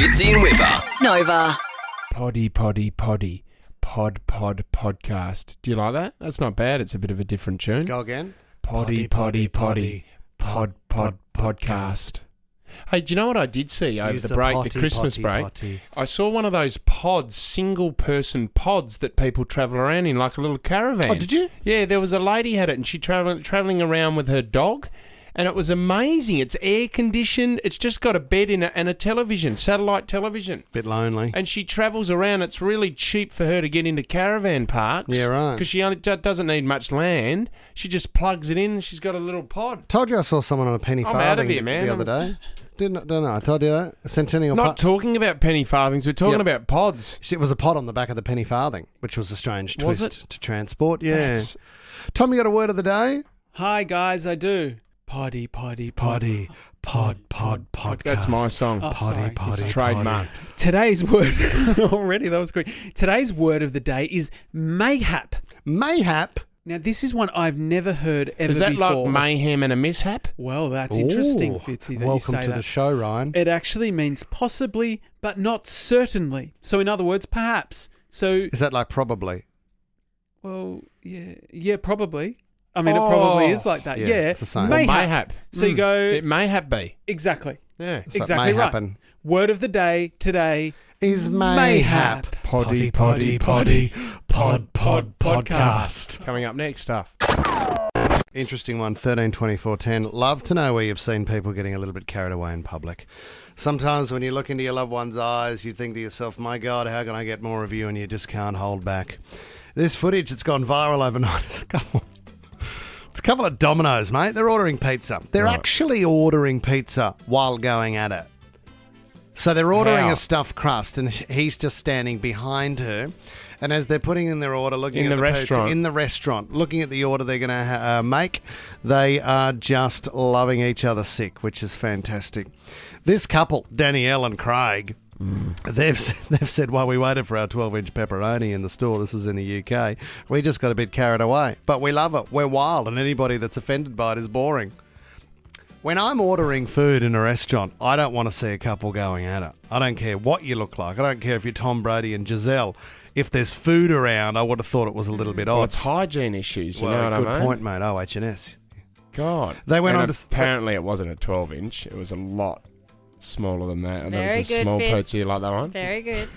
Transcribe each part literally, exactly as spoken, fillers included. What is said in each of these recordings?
Fitzy and Whipper. Nova. Poddy, poddy, poddy. Pod, pod, podcast. Do you like that? That's not bad. It's a bit of a different tune. Go again. Poddy, poddy, poddy. Pod, pod, podcast. Hey, do you know what I did see over Use the the break, potty, the Christmas potty, break? potty. I saw one of those pods, single-person pods that people travel around in, like a little caravan. Oh, did you? Yeah, there was a lady had it, and she traveling traveling around with her dog, and it was amazing. It's air-conditioned. It's just got a bed in it and a television, satellite television. Bit lonely. And she travels around. It's really cheap for her to get into caravan parks. Yeah, right. Because she only do- doesn't need much land. She just plugs it in, and she's got a little pod. Told you I saw someone on a penny I'm farthing out of here, man. the other day. Didn't don't know. I told you that. A centennial Not pod. talking about penny farthings. We're talking Yep. about pods. It was a pod on the back of the penny farthing, which was a strange Was twist to transport. Yeah. That's- Tom, you got a word of the day? Hi guys, I do. Poddy, poddy, Poddy, pod, pod, podcast. That's my song. Oh, Poddy, sorry. poddy, It's trademarked. Today's word already. That was great. Today's word of the day is mayhap. Mayhap. Now, this is one I've never heard ever Is that before. like mayhem and a mishap? Well, that's interesting, Ooh, Fitzy, that welcome you say to that. the show, Ryan. It actually means possibly, but not certainly. So, in other words, perhaps. So, Is that like probably? well, yeah, yeah, probably. I mean, it probably Oh. is like that. Yeah, Yeah, it's the same. Well, mayhap. mayhap. So you Mm. go It mayhap be. exactly, Yeah. So it exactly may right. happen. Word of the day today. Is Mayhap. mayhap. Poddy, poddy, poddy, pod, pod, podcast. Coming up next stuff. Interesting one, thirteen twenty-four ten. Love to know where you've seen people getting a little bit carried away in public. Sometimes when you look into your loved one's eyes, you think to yourself, my God, how can I get more of you? And you just can't hold back. This footage that's gone viral overnight is a couple... It's a couple of Domino's, mate. They're ordering pizza. They're Right. actually ordering pizza while going at it. So they're ordering How? a stuffed crust, and he's just standing behind her. And as they're putting in their order, looking In at the the, pizza, restaurant. in the restaurant, looking at the order they're going to ha- uh, make, they are just loving each other sick, which is fantastic. This couple, Danielle and Craig, they've s- they've said while we waited for our twelve-inch pepperoni in the store, this is in the U K, we just got a bit carried away. But we love it. We're wild, and anybody that's offended by it is boring. When I'm ordering food in a restaurant, I don't want to see a couple going at it. I don't care what you look like. I don't care if you're Tom Brady and Giselle. If there's food around, I would have thought it was a little bit Well, odd. it's hygiene issues, you Well, know what good I mean? point, mate. Oh, H and S. God. They went And on to s- apparently it wasn't a twelve inch. It was a lot smaller than that. And there Very was a good, small Fitz. pizza. You like that one? Very good.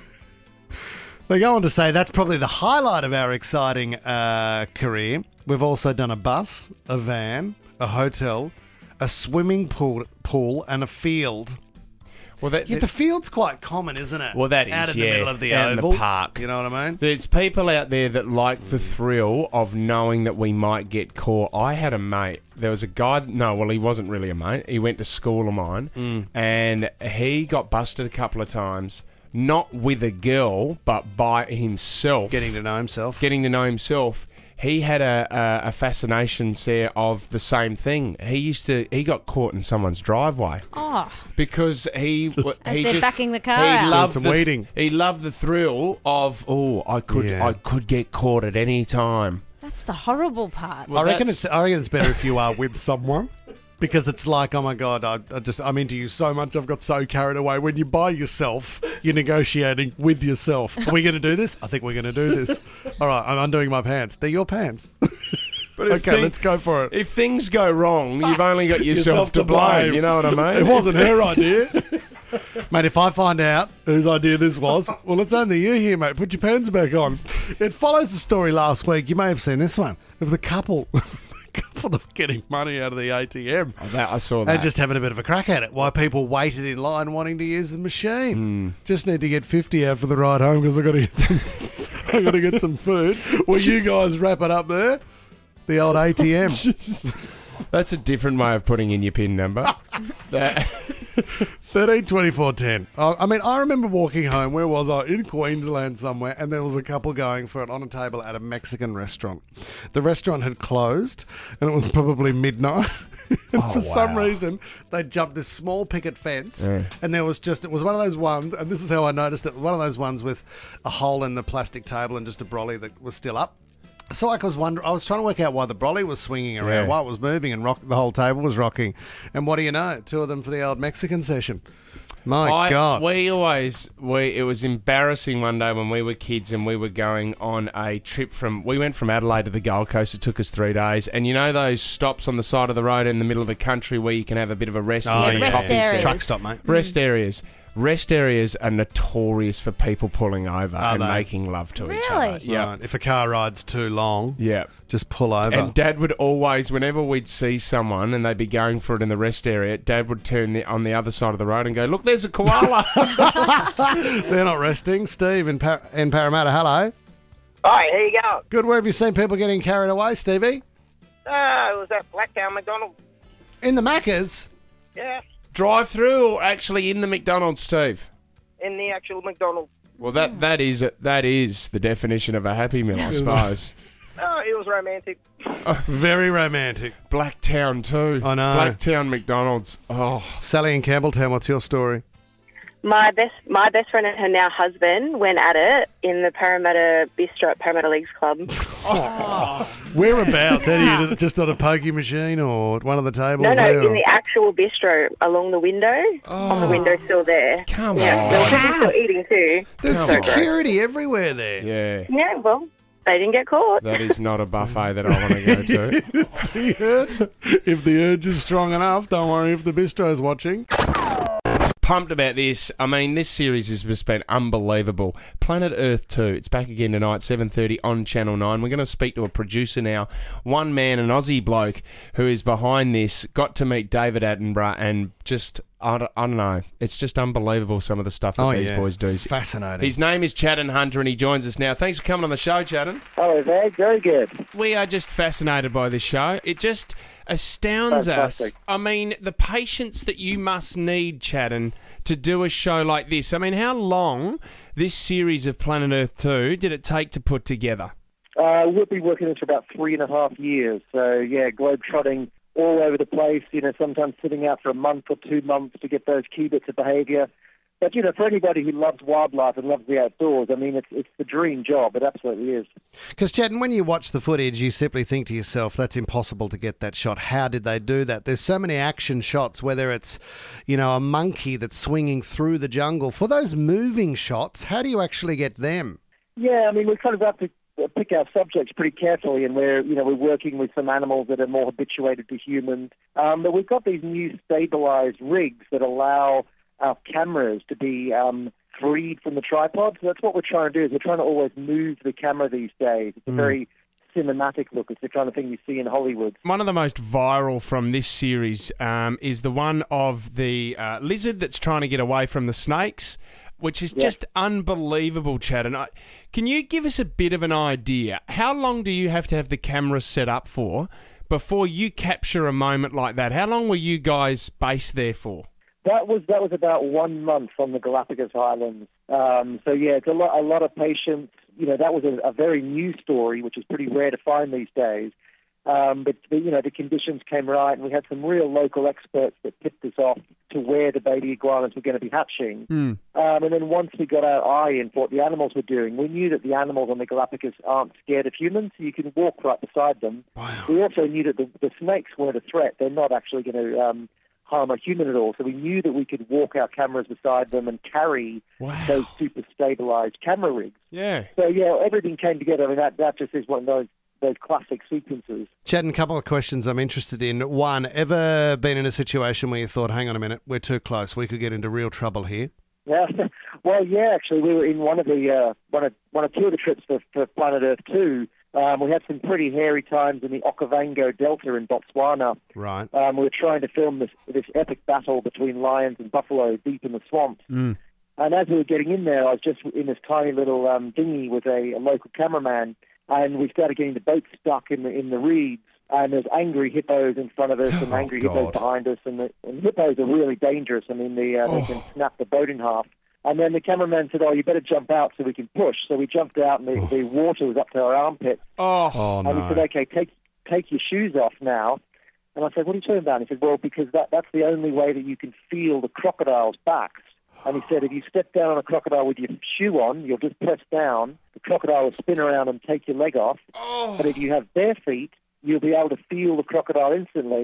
They go on to say that's probably the highlight of our exciting uh, career. We've also done a bus, a van, a hotel, a swimming pool, pool and a field. Well, that, Yeah, the field's quite common, isn't it? Well, that is, out in yeah, the middle of the out in the oval park. You know what I mean? There's people out there that like the thrill of knowing that we might get caught. I had a mate. There was a guy. No, well, he wasn't really a mate. He went to school of mine, Mm. and he got busted a couple of times. Not with a girl, but by himself. Getting to know himself. Getting to know himself. He had a, a, a fascination there of the same thing. He used to. He got caught in someone's driveway Oh, because he w- As he they're just backing the car he out. loved Doing some the, weeding. He loved the thrill of oh, I could Yeah. I could get caught at any time. that's the horrible part. Well, I reckon that's- it's. I reckon it's better if you are with someone. Because it's like, oh my God, I, I just I'm into you so much, I've got so carried away. When you're by yourself, you're negotiating with yourself. Are we going to do this? I think we're going to do this. All right, I'm undoing my pants. They're your pants. But if Okay, thing- let's go for it. If things go wrong, you've only got yourself, Yourself to to blame. blame. You know what I mean? It wasn't her idea. Mate, if I find out whose idea this was, well, it's only you here, mate. Put your pants back on. It follows the story last week. You may have seen this one of the couple. couple that were getting money out of the A T M. Oh, that, I saw that. And just having a bit of a crack at it. Why people waited in line wanting to use the machine. Just need to get fifty out for the ride home because I've got to get some I've got to get some food. Well, you guys wrap it up there. The old A T M. That's a different way of putting in your PIN number. That- thirteen twenty-four ten. I I mean, I remember walking home. Where was I? In Queensland somewhere, and there was a couple going for it on a table at a Mexican restaurant. The restaurant had closed, and it was probably midnight. And Oh, for some wow. reason, they jumped this small picket fence, Yeah. and there was just, it was one of those ones, and this is how I noticed it, one of those ones with a hole in the plastic table and just a brolly that was still up. So I was wondering, I was trying to work out why the brolly was swinging around, Yeah. why it was moving, and rock, the whole table was rocking. And what do you know? Two of them for the old Mexican session. My I, God. We always, we it was embarrassing one day when we were kids and we were going on a trip from, we went from Adelaide to the Gold Coast. It took us three days. And you know those stops on the side of the road in the middle of the country where you can have a bit of a rest? Oh, and Yeah, have a rest coffee areas. Truck stop, mate. Rest areas. Rest areas are notorious for people pulling over Are and they? making love to each Really? other. Yeah. Right. If a car ride's too long, Yeah. just pull over. And Dad would always, whenever we'd see someone and they'd be going for it in the rest area, Dad would turn the, on the other side of the road and go, "Look, there's a koala." They're not resting. Steve in, Par- in Parramatta, hello. Hi, how you going? Good. Where have you seen people getting carried away, Stevie? Uh, it was at Blacktown McDonald's. In the Maccas? Yeah, Drive through or actually in the McDonald's, Steve? in the actual McDonald's. Well, that that is that is the definition of a Happy Meal, I suppose. Oh, it was romantic. Very romantic. Blacktown too. I know. Blacktown McDonald's. Oh, Sally in Campbelltown, what's your story? My best my best friend and her now husband went at it in the Parramatta Bistro at Parramatta Leagues Club. Whereabouts? How do you, just on a pokey machine or at one of the tables? No, no, there, in or- the actual bistro along the window. On the window, still there. come Yeah, on. there were people still eating too. There's Come on. security everywhere there. Yeah, Yeah, well, they didn't get caught. that is not a buffet that I want to go to. The urge- if the urge is strong enough, don't worry if the bistro's watching. Pumped about this. I mean, this series has just been unbelievable. Planet Earth two. It's back again tonight, seven thirty on Channel nine. We're going to speak to a producer now. One man, an Aussie bloke who is behind this. Got to meet David Attenborough and just, I don't, I don't know. It's just unbelievable some of the stuff that Oh, these yeah. boys do. Fascinating. His name is Chadden Hunter and he joins us now. Thanks for coming on the show, Chadden. Hello there, very good. We are just fascinated by this show. It just astounds us. Fantastic. I mean, the patience that you must need, Chadden, to do a show like this. I mean, how long this series of Planet Earth two did it take to put together? Uh, we've been working this for about three and a half years. So, yeah, globe-trotting all over the place, you know, sometimes sitting out for a month or two months to get those key bits of behaviour. But, you know, for anybody who loves wildlife and loves the outdoors, I mean, it's it's the dream job. It absolutely is. Because, Chadden, when you watch the footage, you simply think to yourself, that's impossible to get that shot. How did they do that? There's so many action shots, whether it's, you know, a monkey that's swinging through the jungle. For those moving shots, how do you actually get them? Yeah, I mean, we kind of have to pick our subjects pretty carefully, and we're, you know, we're working with some animals that are more habituated to humans. Um, but we've got these new stabilised rigs that allow our cameras to be um, freed from the tripod. So that's what we're trying to do, is we're trying to always move the camera these days. It's a very cinematic look. It's the kind of thing you see in Hollywood. One of the most viral from this series um, is the one of the uh, lizard that's trying to get away from the snakes, which is just unbelievable, Chadden. I, can you give us a bit of an idea? How long do you have to have the camera set up for before you capture a moment like that? How long were you guys based there for? That was that was about one month on the Galapagos Islands. Um, so yeah, it's a lot a lot of patience. You know, that was a, a very new story, which is pretty rare to find these days. Um, but the, you know, the conditions came right, and we had some real local experts that tipped us off to where the baby iguanas were going to be hatching. Mm. Um, and then once we got our eye in for what the animals were doing, we knew that the animals on the Galapagos aren't scared of humans, so you can walk right beside them. Wow. We also knew that the, the snakes weren't a threat. They're not actually going to um, harm a human at all. So we knew that we could walk our cameras beside them and carry Wow. those super stabilized camera rigs. Yeah. So yeah, everything came together. I mean, that, that just is one of those those classic sequences. Chadden, a couple of questions I'm interested in. One, ever been in a situation where you thought, hang on a minute, we're too close, we could get into real trouble here? Yeah, well, yeah. Actually, we were in one of the uh, one of one of two of the trips for, for Planet Earth two. Um, we had some pretty hairy times in the Okavango Delta in Botswana. Right. Um, we were trying to film this this epic battle between lions and buffalo deep in the swamps. Mm. And as we were getting in there, I was just in this tiny little um, dinghy with a, a local cameraman, and we started getting the boat stuck in the in the reeds. And there's angry hippos in front of us and Oh, angry God. hippos behind us. And, the, and hippos are really dangerous. I mean, the, uh, Oh. they can snap the boat in half. And then the cameraman said, oh, you better jump out so we can push. So we jumped out, and the, the water was up to our armpits. Oh. Oh, And he no. said, okay, take take your shoes off now. And I said, what are you talking about? And he said, well, because that, that's the only way that you can feel the crocodile's backs. And he said, if you step down on a crocodile with your shoe on, you'll just press down. The crocodile will spin around and take your leg off. Oh. But if you have bare feet, you'll be able to feel the crocodile instantly,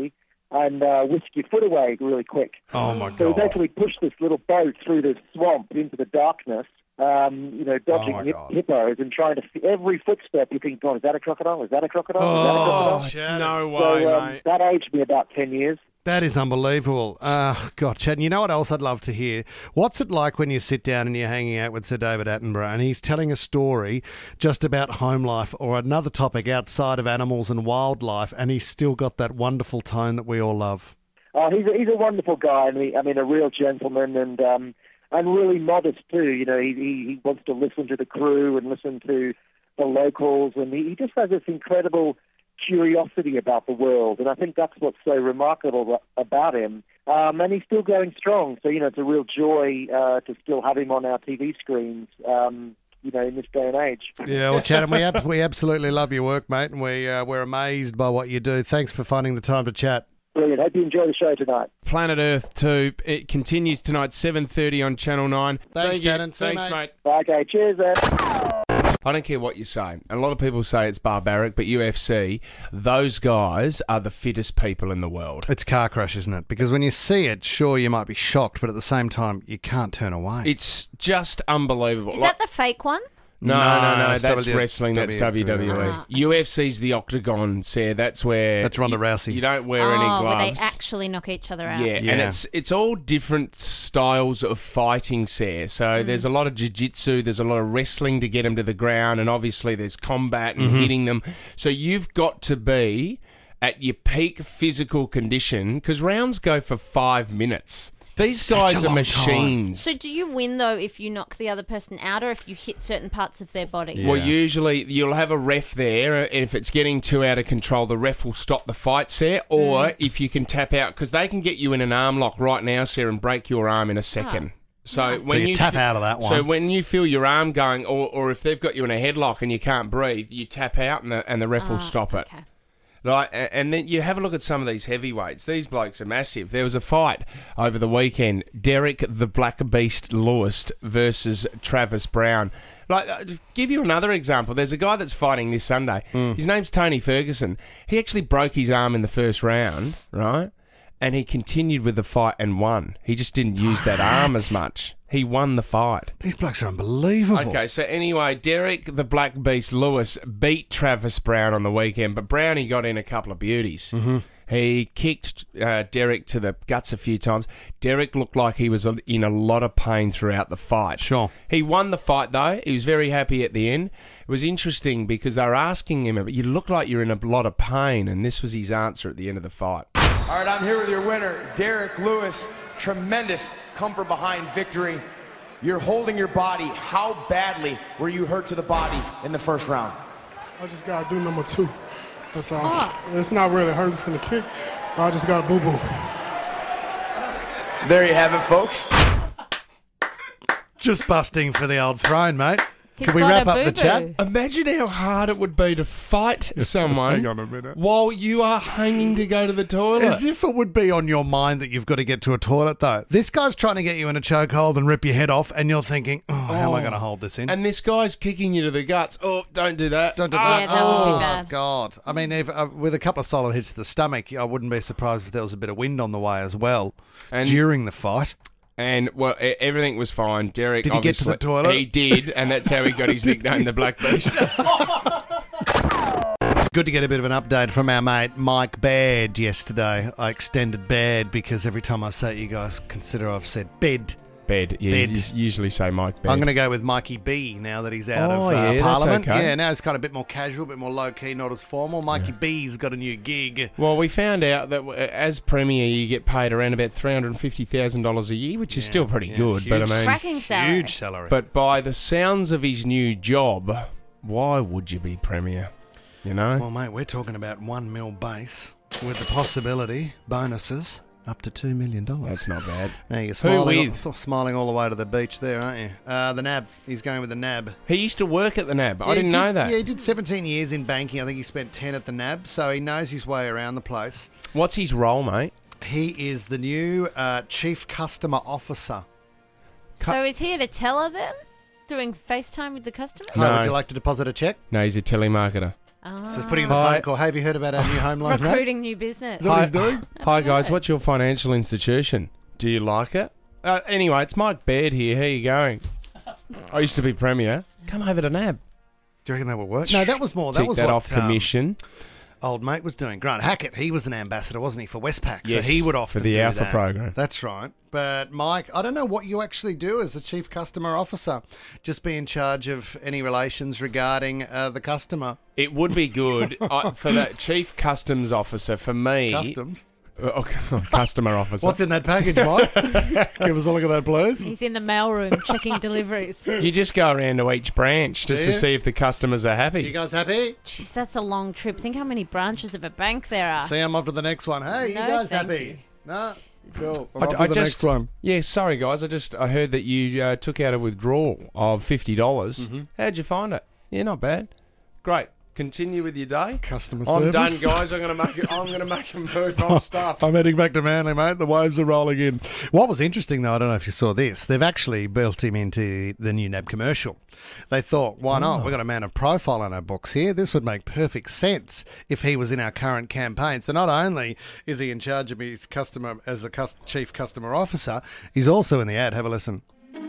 and uh, whisk your foot away really quick. Oh, my So we God. basically pushed this little boat through this swamp into the darkness, um, you know, dodging Oh, my hip- God. hippos and trying to see every footstep. You think, God, is that a crocodile? Is that a crocodile? Is that a crocodile? Oh, Chad. No way, So um, mate. that aged me about ten years. That is unbelievable. Uh, God, Chad, and you know what else I'd love to hear? What's it like when you sit down and you're hanging out with Sir David Attenborough and he's telling a story just about home life or another topic outside of animals and wildlife, and he's still got that wonderful tone that we all love? Oh, he's a, he's a wonderful guy. I mean, I mean, a real gentleman and um, and really modest too. You know, he, he he wants to listen to the crew and listen to the locals, and he, he just has this incredible curiosity about the world, and I think that's what's so remarkable about him. Um, and he's still going strong, so you know it's a real joy uh, to still have him on our T V screens. Um, you know, in this day and age. Yeah, well, Chad, and we ab- we absolutely love your work, mate, and we uh, we're amazed by what you do. Thanks for finding the time to chat. Brilliant. Hope you enjoy the show tonight. Planet Earth two. It continues tonight, seven thirty on Channel nine. Thanks, Thank you. Shannon. See you, Thanks, mate. mate. Okay, cheers, then. I don't care what you say. A lot of people say it's barbaric, but U F C, those guys are the fittest people in the world. It's car crash, isn't it? Because when you see it, sure, you might be shocked, but at the same time, you can't turn away. It's just unbelievable. Is Like- that the fake one? No, No, no, no, it's that's W- wrestling, that's W W E. Ah. U F C's the octagon, Sarah, that's where... That's Ronda you, Rousey. You don't wear oh, any where gloves. they actually knock each other out. Yeah, Yeah. and it's it's all different styles of fighting, Sarah. So Mm. there's a lot of jiu-jitsu, there's a lot of wrestling to get them to the ground, and obviously there's combat and Mm-hmm. hitting them. So you've got to be at your peak physical condition, because rounds go for five minutes. These Such guys a are long machines. So do you win, though, if you knock the other person out or if you hit certain parts of their body? Yeah. Well, usually you'll have a ref there, and if it's getting too out of control, the ref will stop the fight, Sarah. Or if you can tap out, because they can get you in an arm lock right now, Sarah, and break your arm in a second. So when you you tap fe- out of that one. So when you feel your arm going, or, or if they've got you in a headlock and you can't breathe, you tap out, and the and the ref will Ah, stop it. okay. Right, a- and then you have a look at some of these heavyweights. These blokes are massive. There was a fight over the weekend: Derek the Black Beast Lewis versus Travis Brown. Like, uh, to give you another example, there's a guy that's fighting this Sunday. His name's Tony Ferguson. He actually broke his arm in the first round, right? And he continued with the fight and won. He just didn't use that arm as much. He won the fight. These blokes are unbelievable. Okay, so anyway, Derek the Black Beast Lewis beat Travis Brown on the weekend, but Brownie got in a couple of beauties. Mm-hmm. He kicked uh, Derek to the guts a few times. Derek looked like he was in a lot of pain throughout the fight. Sure. He won the fight, though. He was very happy at the end. It was interesting because they were asking him, you look like you're in a lot of pain, and this was his answer at the end of the fight. All right, I'm here with your winner, Derek Lewis. Tremendous come from behind victory. You're holding your body. How badly were you hurt to the body in the first round? I just got to do number two. That's all. It's not really hurting from the kick. I just got to boo-boo. There you have it, folks. Just busting for the old throne, mate. He's Can we got wrap a up the boo-boo. chat? Imagine how hard it would be to fight someone Hang on a minute. while you are hanging to go to the toilet. As if it would be on your mind that you've got to get to a toilet, though. This guy's trying to get you in a chokehold and rip your head off, and you're thinking, oh, how am I going to hold this in? And this guy's kicking you to the guts. Oh, don't do that. Don't do Yeah, that. that would be oh, bad. God. I mean, if, uh, with a couple of solid hits to the stomach, I wouldn't be surprised if there was a bit of wind on the way as well And- during the fight. And, well, e- everything was fine. Derek, Did he get to the obviously- toilet? He did, and that's how he got his nickname, the Black Beast. Good to get a bit of an update from our mate Mike Baird yesterday. I extended Baird because every time I say it, you guys consider I've said bed. Bed. Yeah, Bed. you s- usually say Mike Bed. I'm going to go with Mikey B now that he's out Oh, of uh, yeah, that's Parliament. okay. Yeah, now it's kind of a bit more casual, a bit more low-key, not as formal. Mikey B's got a new gig. Well, we found out that w- as Premier, you get paid around about three hundred fifty thousand dollars a year, which is still pretty yeah, good. But I huge. mean, Cracking salary. Huge salary. but by the sounds of his new job, why would you be Premier? You know? Well, mate, we're talking about one mil base with the possibility, bonuses, up to two million dollars. That's not bad. Now you're smiling, with? all, smiling all the way to the beach there, aren't you? Uh, the N A B. He's going with the N A B. He used to work at the N A B. I Yeah, he didn't did- know that. Yeah, he did seventeen years in banking. I think he spent ten at the N A B, so he knows his way around the place. What's his role, mate? He is the new uh, Chief Customer Officer. So is he at a teller then? Doing FaceTime with the customer? Hi, No. would you like to deposit a check? No, he's a telemarketer. Ah. So he's putting in the Hi. phone call. Hey, have you heard about our new home loan, mate? Recruiting new business. Is that what he's doing? Hi guys, what's your financial institution? Do you like it? Uh, anyway, it's Mike Baird here. How you going? I used to be Premier. Come over to N A B. Do you reckon that will work? No, that was more. That Tick was that what off um, commission old mate was doing. Grant Hackett, he was an ambassador, wasn't he, for Westpac? Yes, so he would often for the do Alpha that. program. That's right. But Mike, I don't know what you actually do as the chief customer officer. Just be in charge of any relations regarding uh, the customer. It would be good uh, for that chief customs officer. For me, Customs. Uh, okay, customer officer. What's in that package, Mike? Give us a look at that, please. He's in the mailroom checking deliveries. You just go around to each branch just Do to you? see if the customers are happy. You guys happy? Jeez, that's a long trip. Think how many branches of a bank there are. See, I'm off to the next one. Hey, No, you guys thank happy? you. No? Cool. I'm I, off to I the just, next one. Yeah, sorry guys. I just I heard that you uh, took out a withdrawal of fifty dollars. Mm-hmm. How'd you find it? Yeah, not bad. Great. Continue with your day. Customer I'm done, service. guys. I'm gonna make it. I'm gonna make a move on stuff. I'm heading back to Manly, mate. The waves are rolling in. What was interesting, though, I don't know if you saw this, they've actually built him into the new N A B commercial. They thought, why not? We've got a man of profile on our books here. This would make perfect sense if he was in our current campaign. So not only is he in charge of his customer as a cus- chief customer officer, he's also in the ad. Have a listen.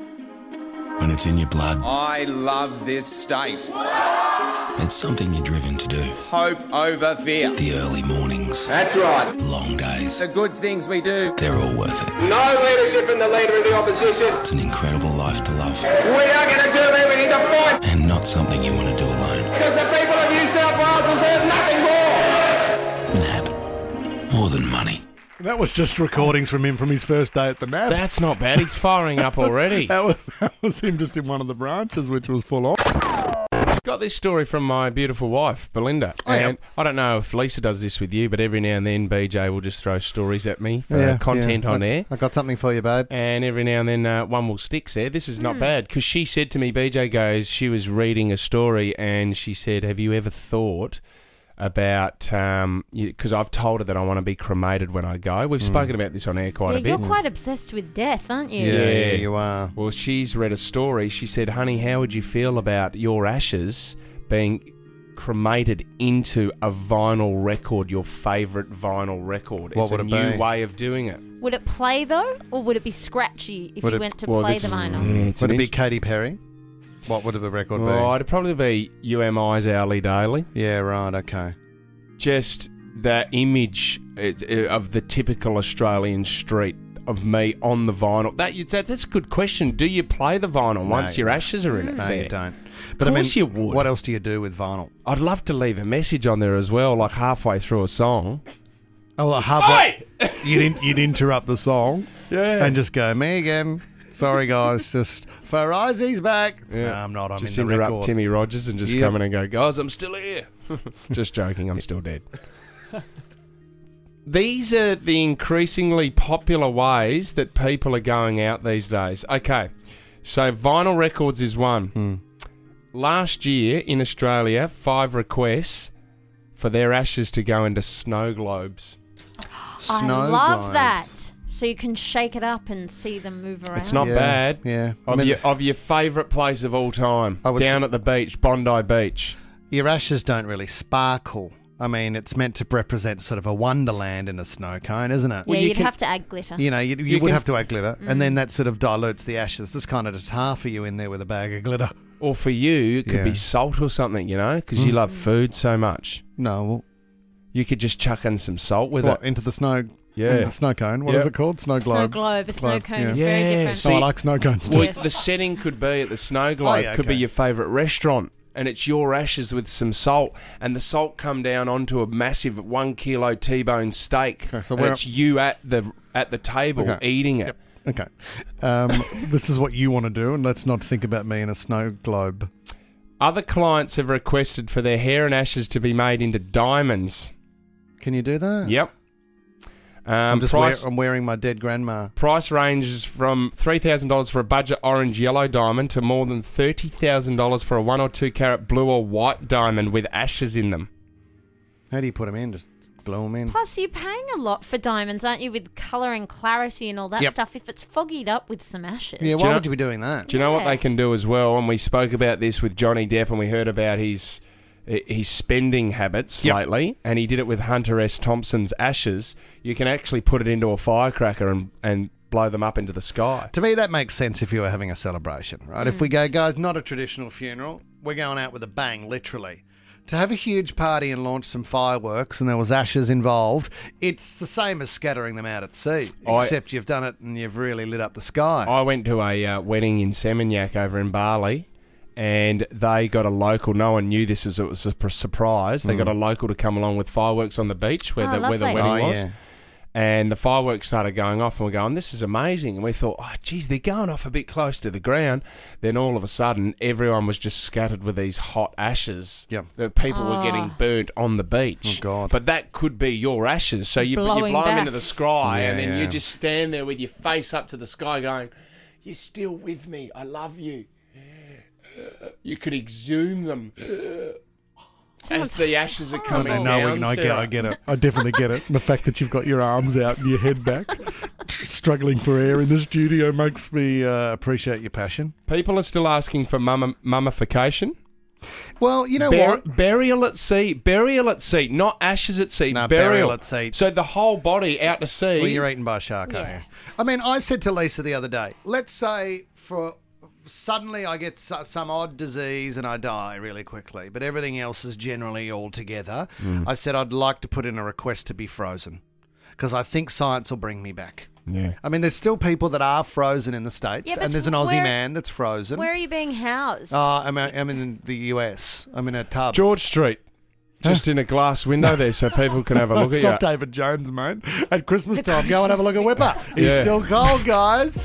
When it's in your blood, I love this state. it's something you're driven to do. Hope over fear. The early mornings, That's right. long days, The good things we do. they're all worth it. No leadership in the leader of the opposition. It's an incredible life to love, We are going to do everything to fight and not something you want to do alone. because the people of New South Wales deserve nothing more. N A B, more than money. That was just recordings from him from his first day at the N A B. That's not bad. He's firing up already. That was, that was him just in one of the branches, which was full on. Got this story from my beautiful wife, Belinda. Oh, yeah. And I don't know if Lisa does this with you, but every now and then B J will just throw stories at me for content on I, air. I got something for you, babe. And every now and then uh, one will stick there. This is not bad because she said to me, B J goes, she was reading a story and she said, have you ever thought about, um, because I've told her that I want to be cremated when I go. We've spoken about this on air quite Yeah, a bit. you're quite obsessed with death, aren't you? Yeah, yeah, you are. Well, she's read a story. She said, honey, how would you feel about your ashes being cremated into a vinyl record, your favourite vinyl record? What it's would a it new be? way of doing it. Would it play, though? Or would it be scratchy if Would you it- went to well, play this the is- vinyl? Yeah, it's Would an it be int- Katy Perry? What would the record Oh, be? it'd probably be U M I's Hourly Daily. Yeah, right, okay. Just that image it, it, of the typical Australian street of me on the vinyl. That, that That's a good question. Do you play the vinyl once you your don't. ashes are in it? No, Sam? you don't. But Of I mean, course you would. what else do you do with vinyl? I'd love to leave a message on there as well, like halfway through a song. Oh, well, halfway, you'd, in, you'd interrupt the song Yeah. and just go, me again. Sorry, guys, just Farizzi's back. No, I'm not. I'm just in the interrupt record. Timmy Rogers and just Yep. come in and go, guys, I'm still here. Just joking, I'm still dead. These are the increasingly popular ways that people are going out these days. Okay, so vinyl records is one. Hmm. Last year in Australia, five requests for their ashes to go into snow globes. Snow I love globes. that. So you can shake it up and see them move around. It's not Yeah, bad. yeah. I Of mean- your of your favourite place of all time, I would down s- at the beach, Bondi Beach. Your ashes don't really sparkle. I mean, it's meant to represent sort of a wonderland in a snow cone, isn't it? Yeah, Well, you you'd can- have to add glitter. You know, you, you, You would can- have to add glitter, and Mm. then that sort of dilutes the ashes. There's kind of just half of you in there with a bag of glitter. Or for you, it could Yeah. be salt or something, you know, because you love food so much. No, well, You could just chuck in some salt with what, it. into the snow, Yeah. into the snow cone. What is Yep. it called? Snow Snow globe. globe, a snow Globe, cone yeah. is very Yeah, different. see- Oh, I like snow cones too. Well, Yes. the setting could be at the snow globe. yeah, Could be okay. your favourite restaurant, and it's your ashes with some salt, and the salt come down onto a massive one kilo T-bone steak. Okay, so and where- it's you at the at the table Okay. eating it. Okay. Um, this is what you want to do, and let's not think about me in a snow globe. Other clients have requested for their hair and ashes to be made into diamonds. Can you do that? Yep. Um, I'm just price, wear, I'm wearing my dead grandma. price ranges from three thousand dollars for a budget orange yellow diamond to more than thirty thousand dollars for a one or two carat blue or white diamond with ashes in them. How do you put them in? Just glue them in? Plus, you're paying a lot for diamonds, aren't you, with colour and clarity and all that Yep. stuff, if it's foggied up with some ashes. Yeah, Do why you know- would you be doing that? Do you know what Yeah. they can do as well? And we spoke about this with Johnny Depp and we heard about his uh, his spending habits Yep. lately, and he did it with Hunter S. Thompson's ashes. You can actually put it into a firecracker and, and blow them up into the sky. To me, that makes sense if you were having a celebration, right? If we go, guys, not a traditional funeral, we're going out with a bang, literally. To have a huge party and launch some fireworks and there was ashes involved, it's the same as scattering them out at sea, I- except you've done it and you've really lit up the sky. I went to a uh, wedding in Seminyak over in Bali, and they got a local. No one knew this as it was a pr- surprise. They Mm. got a local to come along with fireworks on the beach where Oh, the where the lovely. wedding Oh, was. yeah. And the fireworks started going off, and we're going, this is amazing. And we thought, oh, geez, they're going off a bit close to the ground. Then all of a sudden, everyone was just scattered with these hot ashes. Yep. The people Oh. were getting burnt on the beach. Oh, God. But that could be your ashes. So you, you Blowing blow them back. into the sky, and Yeah, then yeah. you just stand there with your face up to the sky going, you're still with me. I love you. You could exhume them as Sounds the ashes are coming horrible. down. No, I get, Sarah. I get it. I definitely get it. The fact that you've got your arms out and your head back, struggling for air in the studio makes me uh, appreciate your passion. People are still asking for mummi- mummification. Well, you know Bur- what? Burial at sea. Burial at sea. Not ashes at sea. No, burial. burial at sea. So the whole body out to sea. Well, you're eaten by a shark, aren't Yeah. you? I mean, I said to Lisa the other day, let's say for suddenly I get so- some odd disease and I die really quickly, but everything else is generally all together. Mm. I said I'd like to put in a request to be frozen because I think science will bring me back. Yeah. I mean, there's still people that are frozen in the States, Yeah, but and there's an Aussie where- man that's frozen. Where are you being housed? Uh, I'm, I'm in the U S. I'm in a tub. George Street. Just in a glass window there so people can have a look It's at not you. David Jones, mate. At Christmas time, go and have a look at Whipper. He's Yeah. still cold, guys.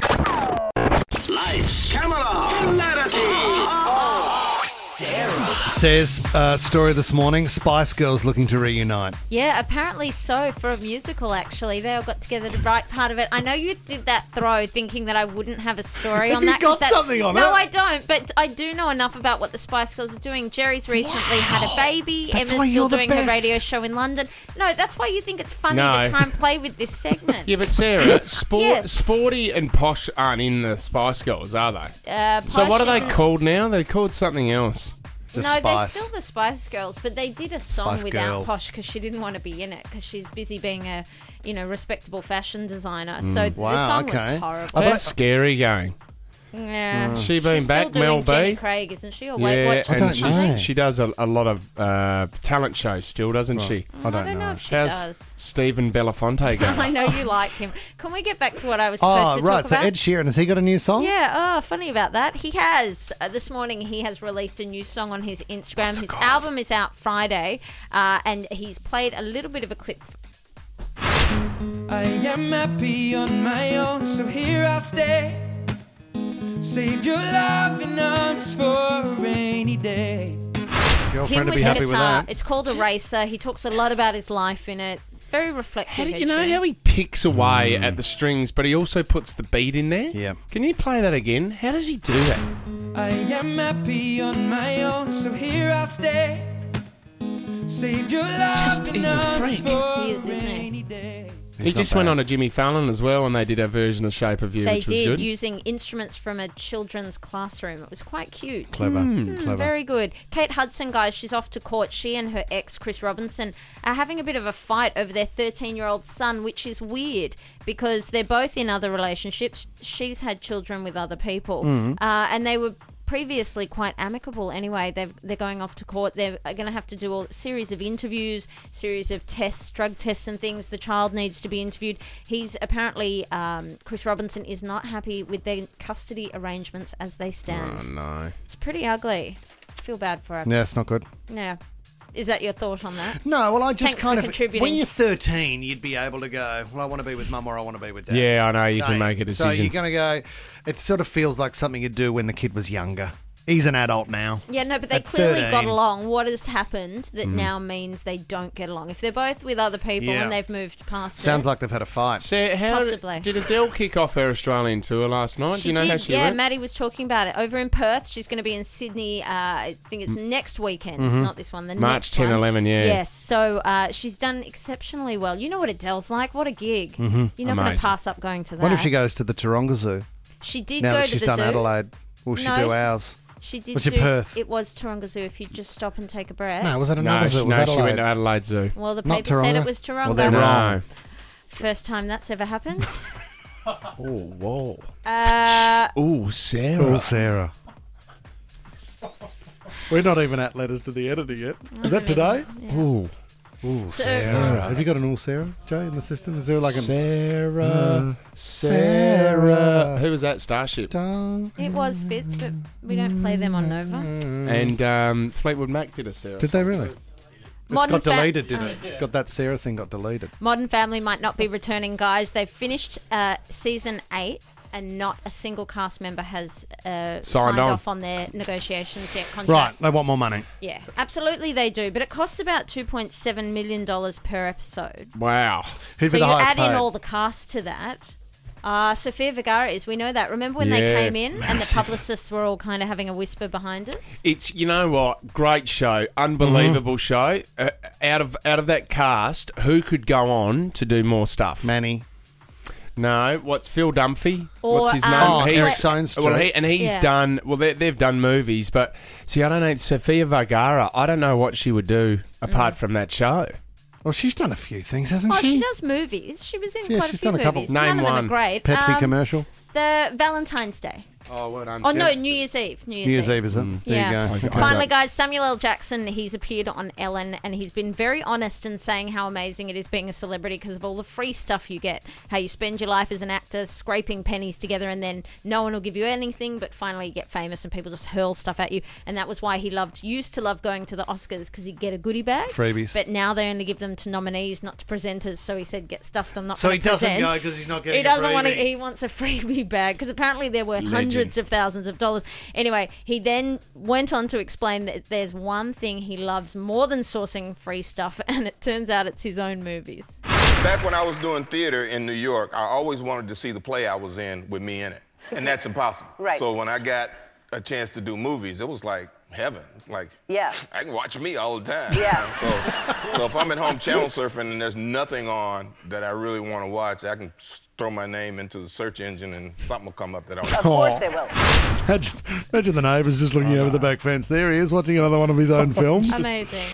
Lights, camera, clarity. Oh, Sarah. Says uh, story this morning: Spice Girls looking to reunite. Yeah, apparently so for a musical, actually. They all got together to write part of it. I know you did that throw thinking that I wouldn't have a story Have on you that. 'cause got that- something on no, it? I don't, but I do know enough about what the Spice Girls are doing. Jerry's recently had a baby. That's Emma's why still you're the doing her best. radio show in London. No, that's why you think it's funny No. to try and play with this segment. Yeah, but Sarah, sport, Yes. Sporty and Posh aren't in the Spice Girls, are they? Uh, So what are Posh they isn't- called now? They're called something else. Just no, they're Spice. still the Spice Girls, but they did a song Spice without Girl. Posh because she didn't want to be in it because she's busy being a, you know, respectable fashion designer. So the Wow, song okay. was horrible. I bet- That's scary going. Yeah, She been she's back, still doing Mel Jenny B? Craig, isn't she? Or Weight Yeah, Watchers? I don't and know. she, she does a, a lot of uh, talent shows still, doesn't she? I don't, I don't know, know. if she How's does. Stephen Belafonte going? I know you like him. Can we get back to what I was supposed Oh, to right. talk So about? Ed Sheeran, has he got a new song? Yeah, oh, funny about that. He has. Uh, this morning he has released a new song on his Instagram. His album is out Friday, uh, and he's played a little bit of a clip. I am happy on my own, so here I'll stay. Save your loving arms for a rainy day. Girlfriend Him to with be the happy with guitar. that. It's called Eraser. He talks a lot about his life in it. Very reflective. How did Ed you know Sheeran. how he picks away at the strings, but he also puts the beat in there? Yeah. Can you play that again? How does he do that? I am happy on my own, so here I'll stay. Save your Just- loving he's a arms freak. for He is, a isn't he? rainy day. He It's not just went bad. on to Jimmy Fallon as well, and they did a version of Shape of You, They which was did, good. using instruments from a children's classroom. It was quite cute. Clever. Hmm, Clever. very good. Kate Hudson, guys, she's off to court. She and her ex, Chris Robinson, are having a bit of a fight over their thirteen-year-old son, which is weird because they're both in other relationships. She's had children with other people, Mm-hmm. uh, and they were previously quite amicable anyway. They've, they're going off to court. They're going to have to do a series of interviews, series of tests, drug tests and things. The child needs to be interviewed. He's apparently, um, Chris Robinson is not happy with their custody arrangements as they stand. Oh, no. It's pretty ugly. I feel bad for her. Yeah, it's not good. Yeah. Is that your thought on that? No, well, I just Thanks kind for of. contributing. When you're thirteen, you'd be able to go, well, I want to be with mum or I want to be with dad. Yeah, I know. You No, can make a So decision. you're going to go, it sort of feels like something you'd do when the kid was younger. He's an adult now. Yeah, no, but they At clearly got thirteen. along. What has happened that now means they don't get along? If they're both with other people Yeah. and they've moved past Sounds it. like they've had a fight. So how Possibly. did Adele kick off her Australian tour last night? She Do you know did, how she yeah. went? Maddie was talking about it over in Perth. She's going to be in Sydney. Uh, I think it's next weekend, not this one. The Mm. March next ten, one. eleven, yeah. Yes. So uh, she's done exceptionally well. You know what Adele's like? What a gig! You're not going to Amazing. pass up going to that. What if she goes to the Taronga Zoo? She did Now go that to she's the done zoo. Adelaide, will she No. do ours? She did Was it do, Perth? It was Taronga Zoo, if you just stop and take a breath. No, was it another No, zoo? she, It was no, she Adelaide. went to Adelaide Zoo. Well, the Not paper said Taronga? it was Taronga. Well, they're wrong. No. First time that's ever happened. Oh, whoa. Uh, Ooh, Sarah. Oh, Sarah. We're not even at letters to the editor yet. Is that today? Yeah. Ooh. Ooh, So- Sarah. Have you got an all Sarah, Jay, in the system? Is there like a Sarah. Uh, Sarah. Who was that? Starship. it was Fitz, but we don't play them on Nova. And um, Fleetwood Mac did a Sarah. Did they really? It's Modern got fa- deleted, didn't Oh. it? Got that Sarah thing got deleted. Modern Family might not be returning, guys. They've finished uh, season eight, and not a single cast member has uh, signed on. off on their negotiations yet. Right, Contracts. they want more money. Yeah, absolutely they do. But it costs about two point seven million dollars per episode. Wow. Who'd so be the you highest add in paid? all the cast to that. Uh, Sofia Vergara is. We know that. Remember when they Yeah, came in and the massive. publicists were all kind of having a whisper behind us? It's, you know what, great show, unbelievable show. Uh, out of out of that cast, who could go on to do more stuff? Manny. No, what's Phil Dunphy? Or, what's his um, name? Oh, He's- Eric Soames Well, Street. he, and he's Yeah. done. Well, they, they've done movies, but see, I don't know. Sofia Vergara, I don't know what she would do apart from that show. Well, she's done a few things, hasn't Oh, she? she does movies. She was in Yeah, quite she's a few done a couple. movies. Name None of them one. are great. Pepsi Um, commercial. The Valentine's Day. Oh, well done. Oh, no, New Year's Eve. New Year's, New Year's Eve. Eve, is it? There Yeah. you go. Finally, guys, Samuel L. Jackson, he's appeared on Ellen and he's been very honest in saying how amazing it is being a celebrity because of all the free stuff you get. How you spend your life as an actor scraping pennies together and then no one will give you anything, but finally you get famous and people just hurl stuff at you. And that was why he loved, used to love going to the Oscars because he'd get a goodie bag. Freebies. But now they only give them to nominees, not to presenters. So he said, get stuffed, I'm not So going he to doesn't present. go because he's not getting He doesn't a want to, freebie. he wants a freebie bag because apparently there were Legend. hundreds of thousands of dollars. Anyway, he then went on to explain that there's one thing he loves more than sourcing free stuff, and it turns out it's his own movies. Back when I was doing theater in New York, I always wanted to see the play I was in with me in it. And that's impossible. Right. So when I got a chance to do movies, it was like heaven. It's like, Yeah. I can watch me all the time. Yeah. So, so if I'm at home channel surfing and there's nothing on that I really want to watch, I can s- throw my name into the search engine and something will come up that I want. Of course they will. Imagine, imagine the neighbours just looking over the back fence. There he is, watching another one of his own films. Amazing.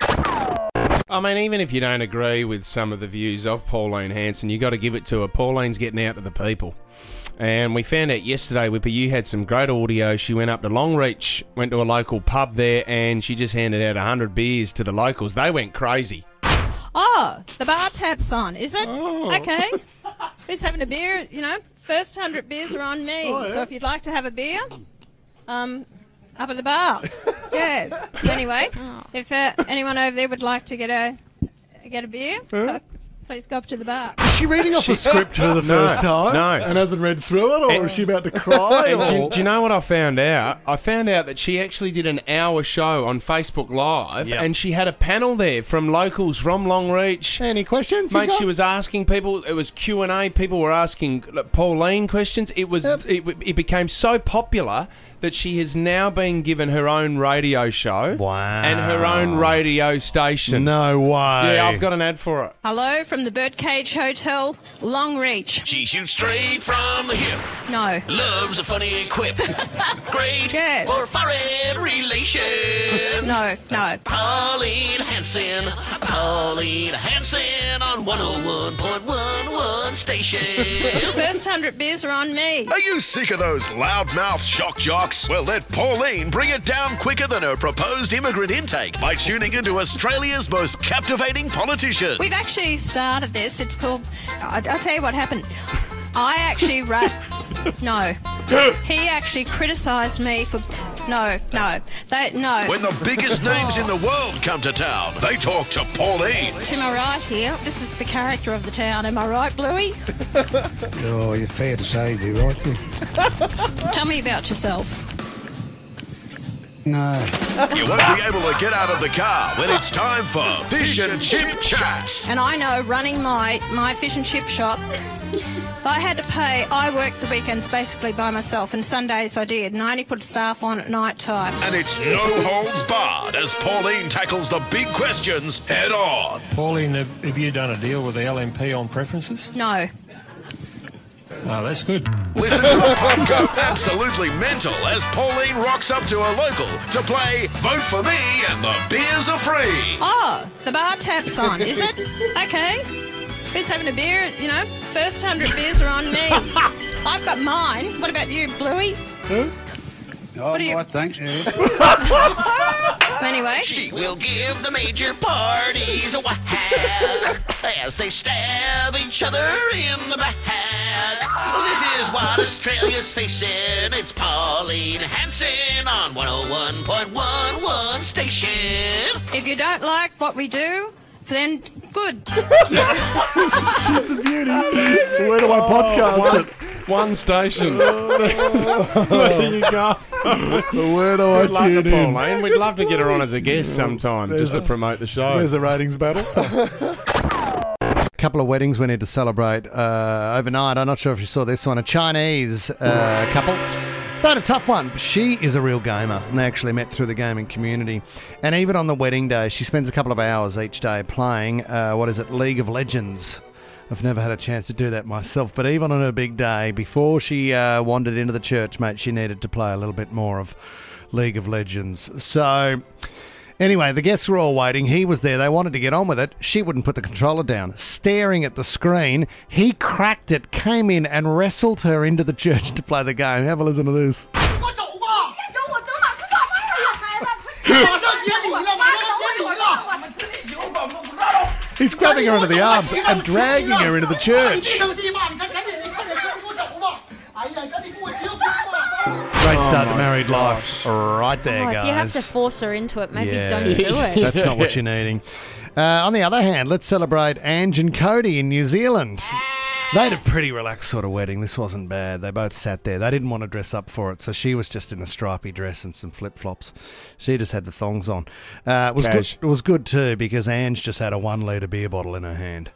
I mean, even if you don't agree with some of the views of Pauline Hanson, you got to give it to her. Pauline's getting out to the people. And we found out yesterday, Whipper, you had some great audio. She went up to Longreach, went to a local pub there, and she just handed out one hundred beers to the locals. They went crazy. Oh, the bar tab's on, is it? Oh. Okay. Who's having a beer? You know, first hundred beers are on me. Oh, yeah. So if you'd like to have a beer, um, up at the bar. Yeah. Anyway, if uh, anyone over there would like to get a get a beer, uh, please go up to the bar. Is she reading off a script for the No, first time? no. And hasn't read through it? Or And- is she about to cry? And do, you- or- do you know what I found out? I found out that she actually did an hour show on Facebook Live, Yep. and she had a panel there from locals from Longreach. Any questions? Mate, you've got? she was asking people. It was Q and A. People were asking like, Pauline questions. It was. Yep. It, it became so popular that she has now been given her own radio show. Wow. And her own radio station. No way. Yeah, I've got an ad for it. Hello from the Birdcage Hotel, Longreach. She shoots straight from the hip. No. Loves a funny quip. Great Yes. for foreign relations. No, no. Pauline Hanson. Pauline Hanson on one oh one point one one station. First hundred beers are on me. Are you sick of those loudmouth shock jocks? Well, let Pauline bring it down quicker than her proposed immigrant intake by tuning into Australia's most captivating politician. We've actually started this. It's called. I, I'll tell you what happened. I actually wrote. No. He actually criticised me for. No, no. They, no. When the biggest names in the world come to town, they talk to Pauline. To my right here, this is the character of the town. Am I right, Bluey? Oh, you're fair to say, be right there. Tell me about yourself. No. You won't be able to get out of the car when it's time for Fish and Chip Chats. And I know running my, my fish and chip shop, if I had to pay, I worked the weekends basically by myself, and Sundays I did, and I only put staff on at night time. And it's no holds barred as Pauline tackles the big questions head on. Pauline, have have you done a deal with the L M P on preferences? No. Oh, that's good. Listen to the pub go absolutely mental as Pauline rocks up to a local to play Vote For Me and the beers are free. Oh, the bar tap's on, is it? Okay. Who's having a beer? You know, first hundred beers are on me. I've got mine. What about you, Bluey? Who? Oh, What do you- right, thanks. Yeah. Anyway. She will give the major parties a whack as they stab each other in the back. This is what Australia's facing. It's Pauline Hanson on one oh one point one one station. If you don't like what we do, then good. She's a beauty. Where do I podcast one, it? One station. There you go. Where do I Good luck tune to in? Pauline. We'd love to get her on as a guest sometime There's just to a- promote the show. There's a ratings battle. A couple of weddings we need to celebrate uh, overnight. I'm not sure if you saw this one. A Chinese uh, couple. They had a tough one. She is a real gamer, and they actually met through the gaming community. And even on the wedding day, she spends a couple of hours each day playing, uh, what is it, League of Legends. I've never had a chance to do that myself, but even on her big day, before she uh, wandered into the church, mate, she needed to play a little bit more of League of Legends. So... Anyway, the guests were all waiting. He was there. They wanted to get on with it. She wouldn't put the controller down. Staring at the screen, he cracked it, came in and wrestled her into the church to play the game. Have a listen to this. He's grabbing her into the arms and dragging her into the church. Great start to married life right there, Oh, guys. if you have to force her into it, maybe Yeah. don't do it. That's not what you're needing. Uh, on the other hand, let's celebrate Ange and Cody in New Zealand. They had a pretty relaxed sort of wedding. This wasn't bad. They both sat there. They didn't want to dress up for it, so she was just in a stripy dress and some flip-flops. She just had the thongs on. Uh, it was Cash. good. It was good too because Ange just had a one-litre beer bottle in her hand.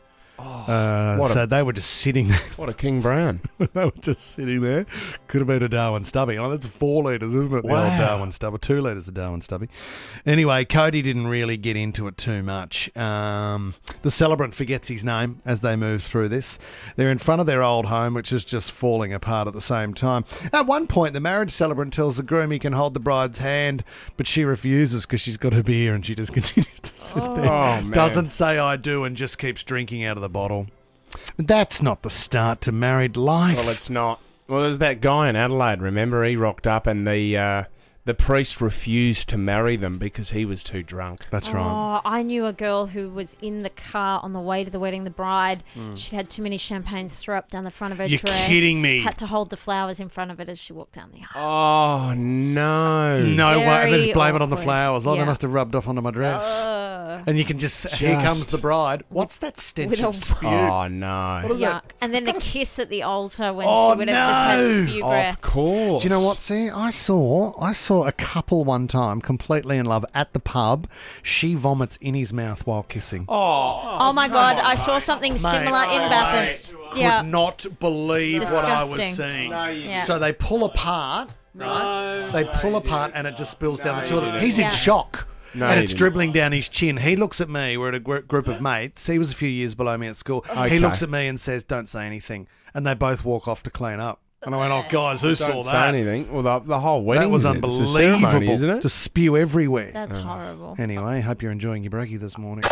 Uh, what a- so they were just sitting there. What a King Brown. They were just sitting there. Could have been a Darwin Stubby. Oh, that's four litres, isn't it? The Wow. old Darwin Stubby. Two litres of Darwin Stubby. Anyway, Cody didn't really get into it too much. Um, the celebrant forgets his name as they move through this. They're in front of their old home, which is just falling apart at the same time. At one point, the marriage celebrant tells the groom he can hold the bride's hand, but she refuses because she's got a beer and she just continues to sit Oh. there. Oh, man. Doesn't say I do and just keeps drinking out of the bottle. That's not the start to married life. Well, it's not. Well, there's that guy in Adelaide, remember? He rocked up and the uh, the priest refused to marry them because he was too drunk. That's Oh, I knew a girl who was in the car on the way to the wedding. The bride, Mm. she'd had too many champagnes throw up down the front of her You're dress. kidding me. Had to hold the flowers in front of it as she walked down the aisle. Oh, no. No way. Very They just blame it on the awkward. flowers. Oh, Yeah. they must have rubbed off onto my dress. Ugh. And you can just, here Just- comes the bride. What's that stench With of a- spew? Oh, no. What is Yuck. that? And then the kiss at the altar when Oh, she would have just no. had spew breath. Of course. Do you know what, see? I saw I saw a couple one time completely in love at the pub. She vomits in his mouth while kissing. Oh, Oh my God, I saw something similar in Bathurst. Could Yeah. not believe what I was Disgusting. seeing. No, you- Yeah. So they pull apart, right? They pull apart and it just spills down the two of them. He's Yeah. in shock. No, and he it's didn't. dribbling down his chin. He looks at me. We're at a gr- group of mates. He was a few years below me at school. Okay. He looks at me and says, "Don't say anything." And they both walk off to clean up. And I went, "Oh, guys, who saw Don't say that?" anything. Well, the, the whole wedding That was It's a ceremony, unbelievable, isn't it? to spew everywhere. That's horrible. Anyway, hope you're enjoying your brekkie this morning.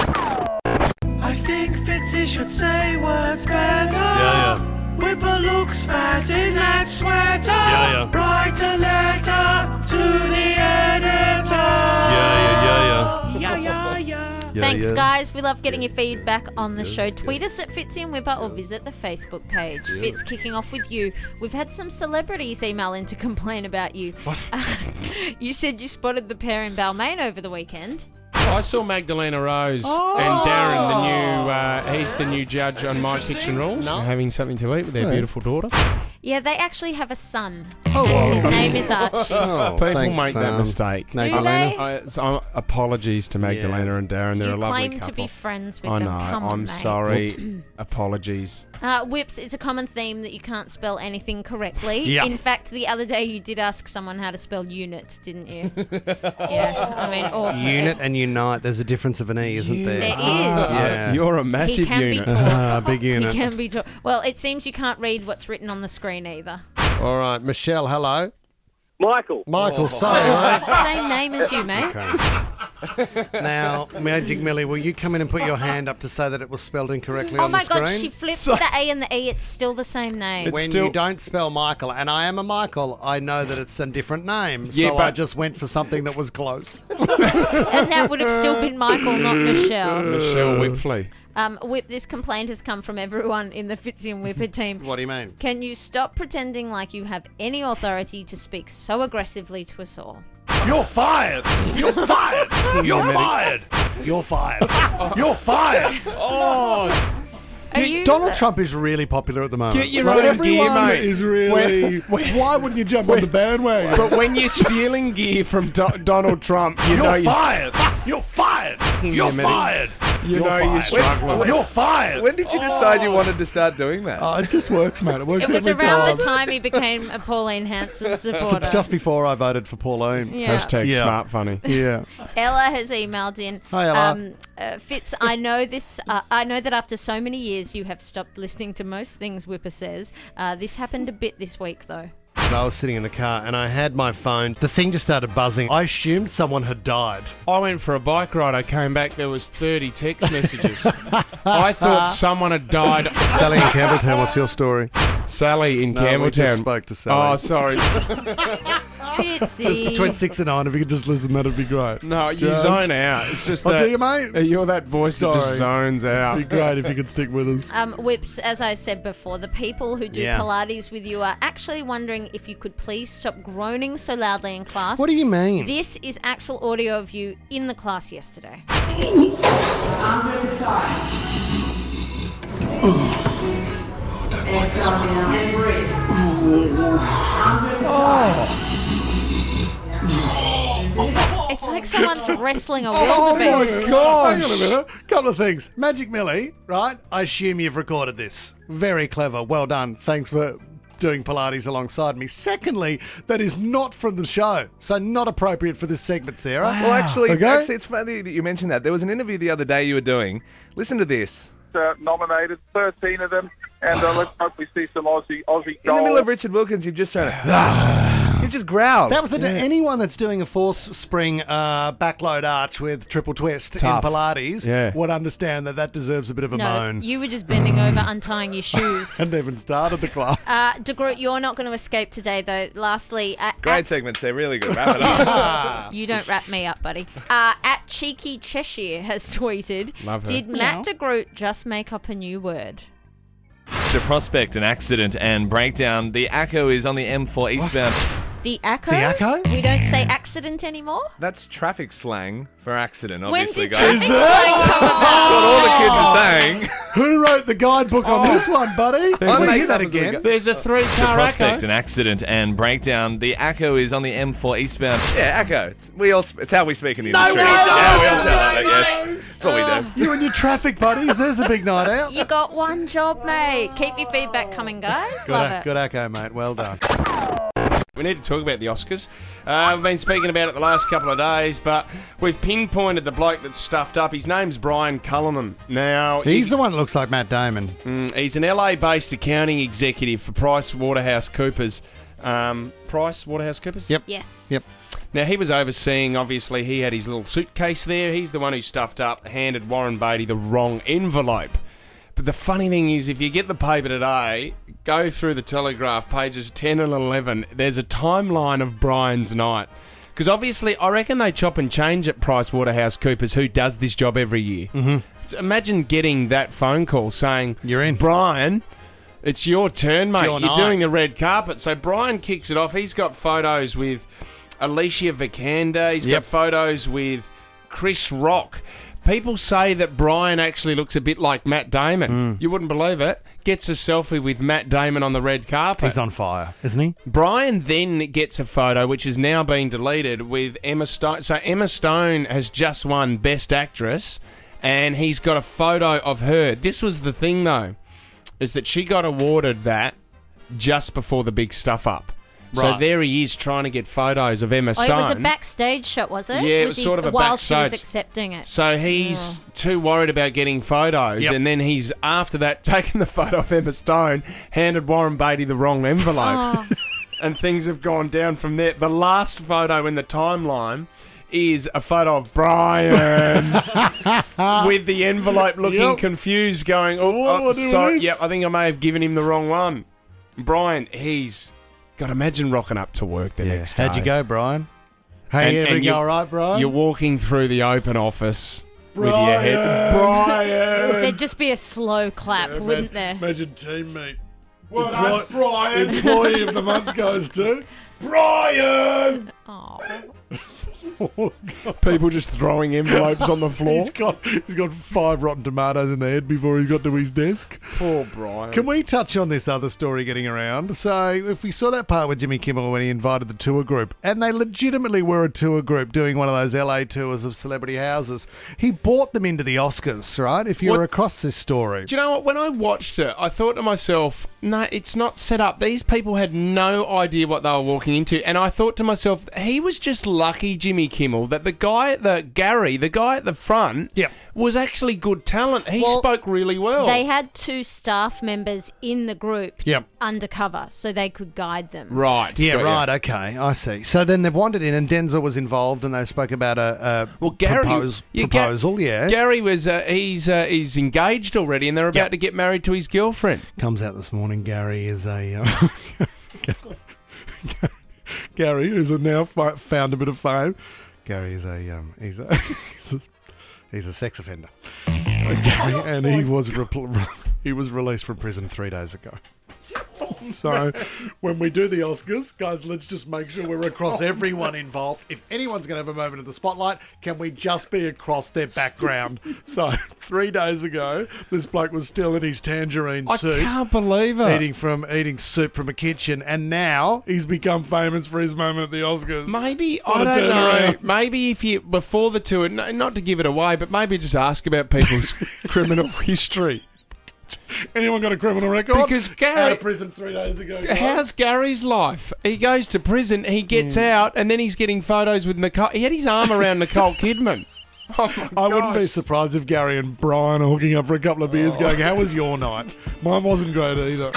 I think Fitzy should say words better. Yeah, Whipper looks fat in that sweater. Yeah, yeah. Write a letter to the editor. Yeah, yeah, yeah, yeah. Yeah, yeah, Thanks, yeah. guys. We love getting your feedback on the show. Tweet us at Fitzy and Whipper or visit the Facebook page. Fitz, kicking off with you. We've had some celebrities email in to complain about you. What? You said you spotted the pair in Balmain over the weekend. I saw Magdalena Rose Oh. and Darren, the new, uh, he's the new judge on My Kitchen Rules, having something to eat with their Hey. beautiful daughter. Yeah, they actually have a son. Oh. and his name is Archie. Oh, People thanks, make that um, mistake. Magdalena. they? I, so, apologies to Magdalena and Darren. They're You a lovely claim couple. to be friends with I them. know. Come on, I'm mate. sorry. Apologies. Uh, Whips, it's a common theme that you can't spell anything correctly. Yeah. In fact, the other day you did ask someone how to spell unit, didn't you? Yeah, I mean, or Unit and Knight, there's a difference of an E, isn't there? There is. Yeah. You're a He massive can unit. be taught. Ah, big unit. He can be taught. Well, it seems you can't read what's written on the screen either. All right, Michelle, hello. Michael. Michael, sorry, mate. Same name as you, mate. Now, Magic Millie, will you come in and put your hand up to say that it was spelled incorrectly Oh on my the screen? God, she flips the A and the E. It's still the same name. When you don't spell Michael, and I am a Michael, I know that it's a different name, Yeah, so but- I just went for something that was close. And that would have still been Michael, not Michelle. Michelle Whipfley. Um, Whip, this complaint has come from everyone in the Fitzy and Whipper team. What do you mean? Can you stop pretending like you have any authority to speak so aggressively to us all? You're fired! You're fired! You're fired! You're fired! You're fired! Oh! Are you Donald Trump is really popular at the moment. Get your Like, own gear, everyone mate. is really. When- when- why wouldn't you jump on the bandwagon? But when you're stealing gear from Do- Donald Trump, you You're know you're fired! You're fired! You're Yeah, mate. fired! You You're know you're fired. struggling. You're fired! When did you decide you wanted to start doing that? Oh, it just works, mate. It works It was every around time. the time he became a Pauline Hanson supporter. Just before I voted for Pauline. Yeah. Hashtag Yeah. smart funny. Yeah. Ella has emailed in. Hi, Ella. Um, uh, Fitz, I know this. Uh, I know that after so many years, you have stopped listening to most things Whipper says. Uh, this happened a bit this week, though. I was sitting in the car and I had my phone. The thing just started buzzing. I assumed someone had died. I went for a bike ride. I came back. There was thirty text messages. I thought someone had died. Sally in Campbelltown, what's your story? Sally in No, we Campbelltown. just spoke to Sally. Oh, sorry. Fitzy. Just between six and nine, if you could just listen, that'd be great. No, you Just- zone out. It's just Oh, that, do you, mate? uh, You're that voice that just Sorry. zones out. It'd be great if you could stick with us. Um, Whips, as I said before, the people who do Yeah. Pilates with you are actually wondering if you could please stop groaning so loudly in class. What do you mean? This is actual audio of you in the class yesterday. Arms over the side. Exhale down and breathe. Arms over the side. It's like someone's wrestling a Oh my wildebeest. gosh! Hang on a minute. Couple of things. Magic Millie, right? I assume you've recorded this. Very clever. Well done. Thanks for doing Pilates alongside me. Secondly, that is not from the show, so not appropriate for this segment, Sarah. Well, actually, Okay? actually, it's funny that you mentioned that. There was an interview the other day you were doing. Listen to this. Uh, nominated, thirteen of them, and uh, let's hope we see some Aussie Aussie In gold. the middle of Richard Wilkins, you've just turned You've just growled. That was it to anyone that's doing a force spring uh, backload arch with triple twist Tough. in Pilates Yeah. would understand that that deserves a bit of a No, moan. you were just bending over, untying your shoes. Hadn't even started the class. Uh, De Groot, you're not going to escape today, though. Lastly, at, Great at- segments there, really good. Wrap it up. You don't wrap me up, buddy. Uh, at Cheeky Cheshire has tweeted, Love her. did Matt De Groot just make up a new word? The prospect, an accident and breakdown. The ACO is on the M four eastbound. The ACO? The ACO? We don't say accident anymore? That's traffic slang for accident, When obviously, did guys. traffic slang come about? That's what all the kids are saying. Who wrote the guidebook on this one, buddy? There's Can a- we hear that again? There's a The three-car prospect, ACO. an accident and breakdown. The ACO is on the M four eastbound. Yeah, ACO. It's, we all, sp- it's how we speak in the No, industry. we don't. Yeah, we all shout like that. Yeah, it's, it's what we do. You and your traffic buddies, there's a big night out. You got one job, mate. Keep your feedback coming, guys. Good, Love a- it. good echo, mate. Well done. We need to talk about the Oscars. Uh, we've been speaking about it the last couple of days, but we've pinpointed the bloke that's stuffed up. His name's Brian Cullinan. Now, He's he- the one that looks like Matt Damon. Mm, he's an L A-based accounting executive for Price Waterhouse Coopers. Um, Price Waterhouse Coopers? Yep. Yes. Yep. Now, he was overseeing, obviously, he had his little suitcase there. He's the one who stuffed up, handed Warren Beatty the wrong envelope. But the funny thing is, if you get the paper today, go through the Telegraph, pages ten and eleven, there's a timeline of Brian's night. Because obviously, I reckon they chop and change at Price Waterhouse Coopers, who does this job every year. Mm-hmm. So imagine getting that phone call saying, You're in. Brian, it's your turn, mate. your You're night." doing the red carpet. So Brian kicks it off. He's got photos with Alicia Vikander. He's Yep. got photos with Chris Rock. People say that Brian actually looks a bit like Matt Damon. You wouldn't believe it. Gets a selfie with Matt Damon on the red carpet. He's on fire, isn't he? Brian then gets a photo, which has now been deleted, with Emma Stone. So Emma Stone has just won Best Actress, and he's got a photo of her. This was the thing, though, is that she got awarded that just before the big stuff up. So Right. there he is trying to get photos of Emma Oh, Stone. it was a backstage shot, was it? Yeah, it was he- sort of a while she was backstage. accepting it. So he's too worried about getting photos, Yep. and then he's, after that, taken the photo of Emma Stone, handed Warren Beatty the wrong envelope, Oh. and things have gone down from there. The last photo in the timeline is a photo of Brian with the envelope looking Yep. confused, going, oh, What oh do it sorry, is? yep, I think I may have given him the wrong one. Brian, he's... God, imagine rocking up to work the Yeah. next day. How'd you go, Brian? Hey, And- everything and you- all right, Brian? You're walking through the open office with your head. Brian! There'd just be a slow clap, wouldn't there? Imagine teammate. What up, Brian? Employee of the month goes to Brian! Oh. People just throwing envelopes on the floor. He's got, he's got five rotten tomatoes in the head before he got to his desk. Poor Brian. Can we touch on this other story getting around? So, if we saw that part with Jimmy Kimmel when he invited the tour group, and they legitimately were a tour group doing one of those L A tours of celebrity houses, he brought them into the Oscars, right? If you What- were across this story. Do you know what? When I watched it, I thought to myself, no, it's not set up. These people had no idea what they were walking into. And I thought to myself, he was just lucky, Jimmy Kimmel, that the guy, the Gary, the guy at the front, Yep. was actually good talent. He Well, spoke really well. They had two staff members in the group Yep. undercover, so they could guide them. Right. Yeah, got ya. right, okay, I see. So then they've wandered in, and Denzel was involved, and they spoke about a, a Well, Gary, propose, yeah, Ga- proposal, yeah. Gary was uh, he's uh, he's engaged already, and they're about Yep. to get married to his girlfriend. Comes out this morning, Gary is a... Uh, Gary, who's now fi- found a bit of fame. Gary is a... Um, he's, a he's, a he's a sex offender. Gary, and he was repl- he was released from prison three days ago. So, when we do the Oscars, guys, let's just make sure we're across everyone involved. If anyone's going to have a moment of the spotlight, can we just be across their background? So, three days ago, this bloke was still in his tangerine I suit, can't believe it. eating from eating soup from a kitchen, and now he's become famous for his moment at the Oscars. Maybe, What I a don't know. turnaround. Maybe if you, before the tour, no, not to give it away, but maybe just ask about people's criminal history. Anyone got a criminal record? Because Gary- out of prison three days ago. guys. How's Gary's life? He goes to prison, he gets out, and then he's getting photos with Nicole. He had his arm around Nicole Kidman. Oh my I wouldn't be gosh. surprised if Gary and Brian are hooking up for a couple of beers going, how was your night? Mine wasn't great either.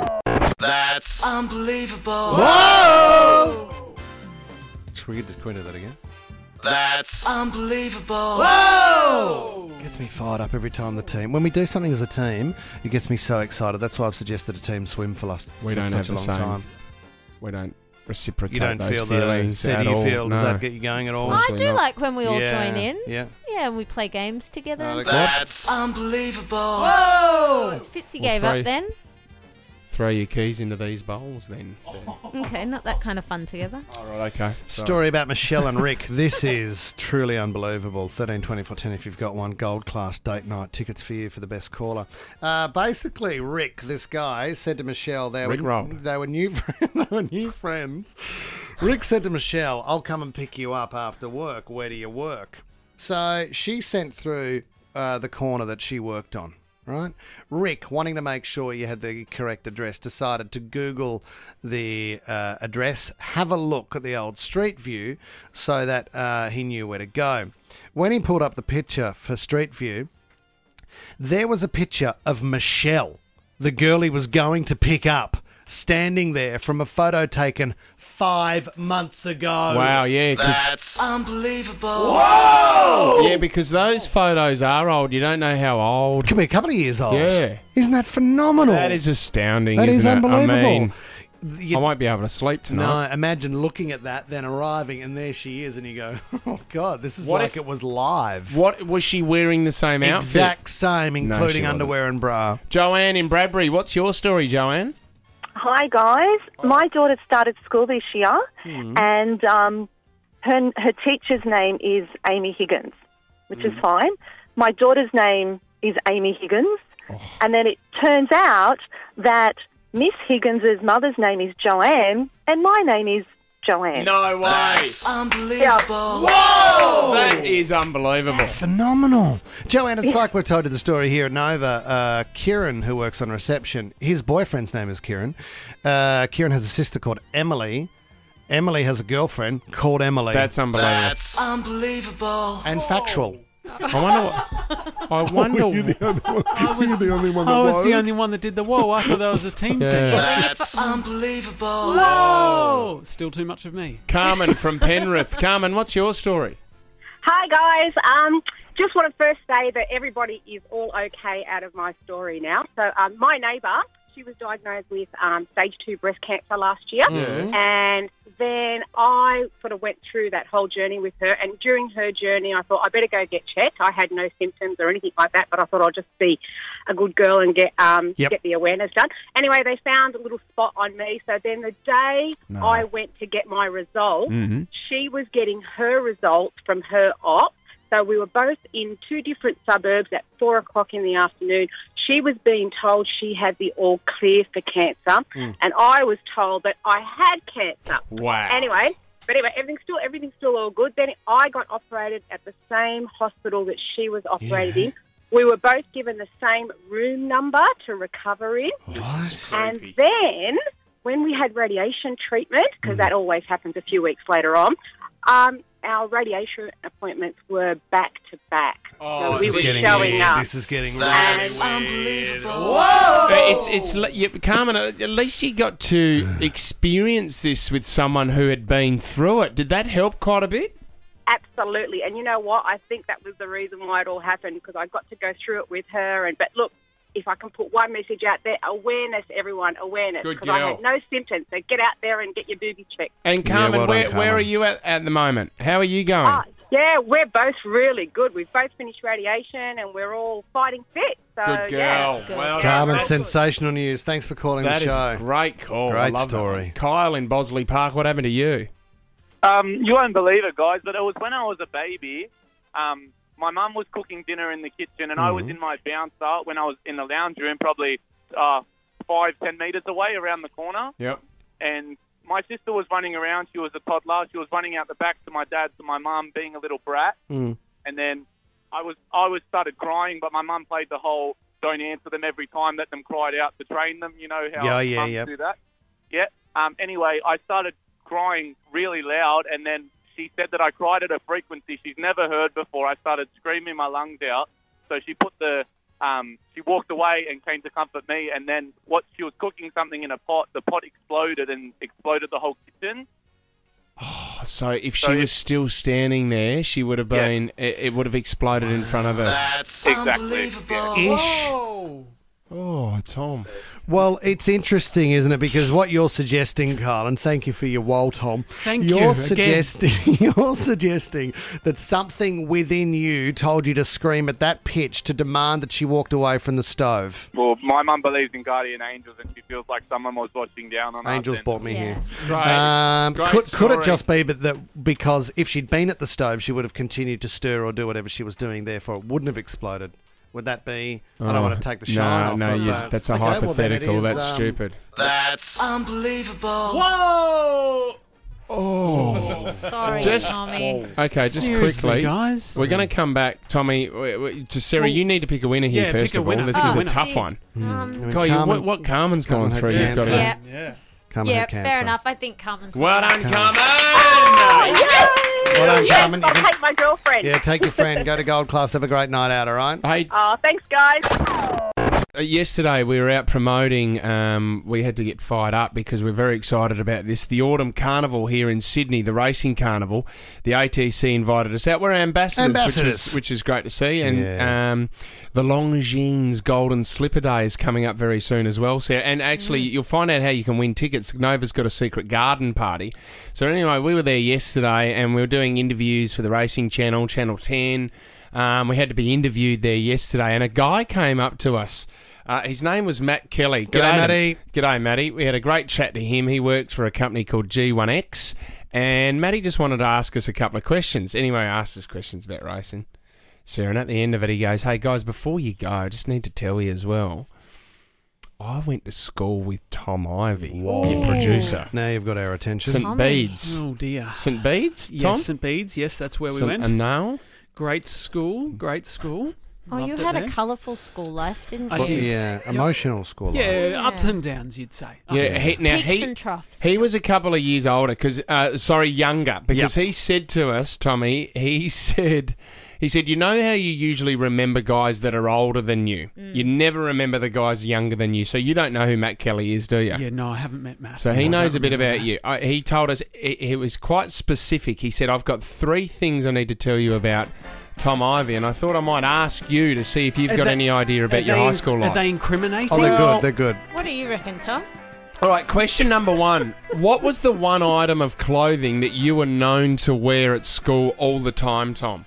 That's Unbelievable. Whoa! Should we get the queen of that again? That's Unbelievable. Whoa! Gets me fired up every time the team. When we do something as a team, it gets me so excited. That's why I've suggested a team swim for last We don't such have a the long same. time. We don't reciprocate You don't those feel the feelings city at you all. feel. Does No. that get you going at all? I Honestly do not. like when we all Yeah, join in. yeah. Yeah, and we play games together. Oh, and that's Unbelievable. Whoa! Fitzy Well, gave three. up then. Throw your keys into these bowls then. Okay, not that kind of fun together. All right, okay. So- Story about Michelle and Rick. This is truly unbelievable. thirteen twenty-four ten if you've got one. Gold class date night tickets for you for the best caller. Uh, basically, Rick, this guy, said to Michelle they Rick were rolled. they were new friends. They were new friends. Rick said to Michelle, "I'll come and pick you up after work. Where do you work?" So she sent through uh, the corner that she worked on. Right? Rick, wanting to make sure you had the correct address, decided to Google the uh, address, have a look at the old Street View so that uh, he knew where to go. When he pulled up the picture for Street View, there was a picture of Michelle, the girl he was going to pick up, standing there from a photo taken five months ago. Wow, yeah. 'cause- that's Unbelievable. Whoa! yeah, because those photos are old. You don't know how old. Could be a couple of years old. Yeah. Isn't that phenomenal? That is astounding, That is isn't it? unbelievable. I mean, You- I won't be able to sleep No, tonight. imagine looking at that, then arriving, and there she is, and you go, "Oh God, this is What like if- it was live." What was she wearing? The same outfit? Exact same, No, she including wasn't. underwear and bra. Joanne in Bradbury. What's your story, Joanne? Hi guys, my daughter started school this year, Hmm. and um, her her teacher's name is Amy Higgins, which is fine. My daughter's name is Amy Higgins, and then it turns out that Miss Higgins' mother's name is Joanne, and my name is Joanne. No way. That's unbelievable. Whoa! That is unbelievable. That's phenomenal. Joanne, it's like we've told you the story here at Nova. Uh, Kieran, who works on reception, his boyfriend's name is Kieran. Uh, Kieran has a sister called Emily. Emily has a girlfriend called Emily. That's unbelievable. That's unbelievable. And factual. I wonder what... I wonder... Were you the only one, I was, were you the, only one that I was the wrote? only one that did the whoa. I thought that was a team Yeah. thing. That's unbelievable. Whoa! Still too much of me. Carmen from Penrith. Carmen, what's your story? Hi guys, um, just want to first say that everybody is all okay out of my story now. So um, my neighbour, she was diagnosed with um, stage two breast cancer last year, Mhm. and then I sort of went through that whole journey with her. And during her journey, I thought I better go get checked. I had no symptoms or anything like that, but I thought I'll just be a good girl and get um, Yep. get the awareness done. Anyway, they found a little spot on me. So then the day No. I went to get my results, Mhm. she was getting her results from her op. So we were both in two different suburbs at four o'clock in the afternoon. She was being told she had the all clear for cancer, Mm. and I was told that I had cancer. Wow. Anyway, but anyway, everything's still everything's still all good. Then I got operated at the same hospital that she was operated in. We were both given the same room number to recover in. And then when we had radiation treatment, because that always happens a few weeks later on, um, our radiation appointments were back to back. Oh, so we this were is getting showing weird. up. This is getting really That's unbelievable. Whoa! It's it's li- yeah, Carmen. At least you got to experience this with someone who had been through it. Did that help quite a bit? Absolutely. And you know what? I think that was the reason why it all happened, because I got to go through it with her. And But look, if I can put one message out there, awareness, everyone, awareness. Good Because I girl. had no symptoms. So get out there and get your boobies checked. And Carmen, well done, where Carmen. where are you at at the moment? How are you going? Oh, yeah, we're both really good. We've both finished radiation and we're all fighting fit. So, Good girl. Yeah, That's good. Well Carmen, done. sensational news. Thanks for calling That the is show. a great call. I Great love that story. one. Kyle in Bosley Park, what happened to you? Um, you won't believe it, guys, but it was when I was a baby. Um, my mum was cooking dinner in the kitchen, and I was Mhm. in my bouncer when I was in the lounge room, probably uh, five, ten metres away around the corner. Yep. And my sister was running around. She was a toddler. She was running out the back to my dad, to my mum, being a little brat. Mm. And then I was I was started crying, but my mum played the whole don't answer them every time, let them cry out to train them. You know how Yeah, yeah, mums yeah. do that? Yeah. Um, anyway, I started crying really loud, and then she said that I cried at a frequency she's never heard before. I started screaming my lungs out. So she put the um, she walked away and came to comfort me, and then what she was cooking something in a pot. The pot exploded and exploded the whole kitchen. Oh, so if she So was if- still standing there, she would have Yeah. been. It, it would have exploded in front of her. That's exactly. Yeah. Ish. Oh, Tom. Well, it's interesting, isn't it? Because what you're suggesting, Carl, and thank you for your wall, Tom. Thank you're you, again. suggesting you're suggesting that something within you told you to scream at that pitch to demand that she walked away from the stove. Well, my mum believes in guardian angels, and she feels like someone was watching down on us. Angels and- brought me here. Great. Um, Great could could it story. just be that, that because if she'd been at the stove, she would have continued to stir or do whatever she was doing, therefore it wouldn't have exploded? Would that be? I don't Oh, want to take the no, shine off. no, of, you- uh, that's a okay, well, then it hypothetical. is, That's um, stupid. That's unbelievable. Whoa! Oh, Sorry, just Tommy. okay. Just Seriously, quickly, guys. we're going to come back, Tommy. w- w- To Sarah, Well, you need to pick a winner here yeah, first pick a of all. winner. This Pick a is a winner. tough one. Um, God, you, Carmen- what, what Carmen's Carmen gone had through? You've got cancer. to. Yeah. Yeah. Carmen Yeah, had fair cancer. enough. I think Carmen's Well done, winner. Carmen. Well done, Yes, Carmen. You I'll can- take my girlfriend. yeah, take your friend. Go to Gold Class. Have a great night out. All right. Hey, Oh, thanks, guys. Uh, yesterday we were out promoting. Um, we had to get fired up because we're very excited about this. The Autumn Carnival here in Sydney, the racing carnival. The A T C invited us out. We're ambassadors, Ambassadors. Which, is, which is great to see. And Yeah. um, the Longines Golden Slipper Day is coming up very soon as well, Sarah. And actually, you'll find out how you can win tickets. Nova's got a secret garden party. So anyway, we were there yesterday and we were doing interviews for the Racing Channel, Channel ten. Um, we had to be interviewed there yesterday, and a guy came up to us. Uh, his name was Matt Kelly. G'day, Matty. G'day, Matty. We had a great chat to him. He works for a company called G one X, and Matty just wanted to ask us a couple of questions. Anyway, I asked us questions about racing. Sarah, and at the end of it, he goes, "Hey, guys, before you go, I just need to tell you as well, I went to school with Tom Ivy, your producer. Now you've got our attention. St Bede's. Oh dear. St Bede's, Tom? Yes, St Bede's. Yes, that's where we St went. Anal? Great school. Great school. Oh, you Loved it had there. a colourful school life, didn't I you? did. Yeah, emotional school life. Yeah, Yeah. ups and downs, you'd say. Ups Yeah, and he, downs. now Peaks he, and troughs. he was a couple of years older, because uh, sorry, younger, because he said to us, Tommy, he said, he said, you know how you usually remember guys that are older than you? Mm. You never remember the guys younger than you, so you don't know who Matt Kelly is, do you? Yeah, no, I haven't met Matt. So he No, I knows don't a bit remember about Matt. you. I, he told us, it, it was quite specific. He said, I've got three things I need to tell you about Tom Ivy, and I thought I might ask you to see if you've Are got they- any idea are about your they high in- school life. Are they incriminating? Oh, they're good. They're good. What do you reckon, Tom? All right, question number one. What was the one item of clothing that you were known to wear at school all the time, Tom?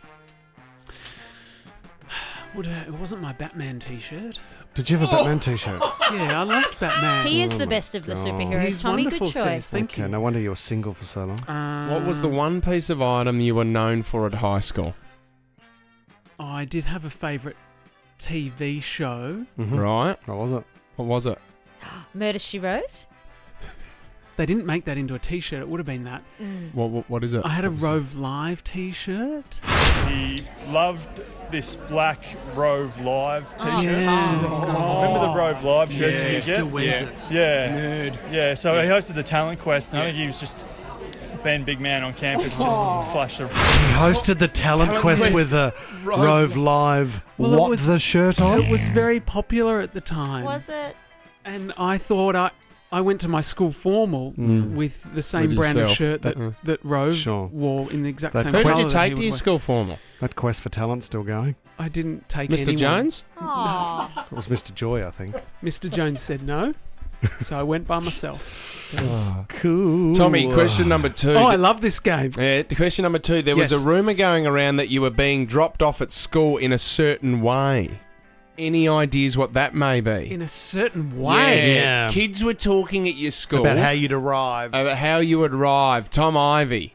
Would, uh, it wasn't my Batman T-shirt. Did you have a Batman T-shirt? Yeah, I loved Batman. He is Oh the my best of the God. superheroes. He's Tommy, wonderful, good Sis. choice. Thank Okay, you. no wonder you were single for so long. Uh, What was the one piece of item you were known for at high school? I did have a favourite T V show. Mhm. Right? What was it? What was it? Murder, She Wrote? They didn't make that into a T-shirt. It would have been that. Mm. What, what, what is it? I had a Rove Live T-shirt. He loved this black Rove Live T-shirt. Oh, yeah. Remember the Rove Live shirts Yeah, you could still get? wears yeah. it. Yeah. Nerd. Yeah, so he hosted the Talent Quest, and I think he was just Ben Big Man on campus, just flashed a... He hosted the Talent, Talent Quest, Quest. with a Rove- Rove Live Well, it what was- the shirt on. It was very popular at the time. Was it? And I thought I... I went to my school formal Mm. with the same With brand of yourself. shirt that, Uh-uh. that Rove Sure. wore in the exact That same quest- colour. Who did you that he take to would your wear. school formal? That Quest for Talent still going? I didn't take Mister anyone. Jones? Aww. It was Mister Joy, I think. Mister Jones said no, so I went by myself. It was- Cool. Tommy, question number two. Oh, I love this game. Yeah, question number two. There was Yes. a rumour going around that you were being dropped off at school in a certain way. Any ideas what that may be? In a certain way. Yeah. Kids were talking at your school About how you'd arrive. about how you would arrive. Tom Ivy.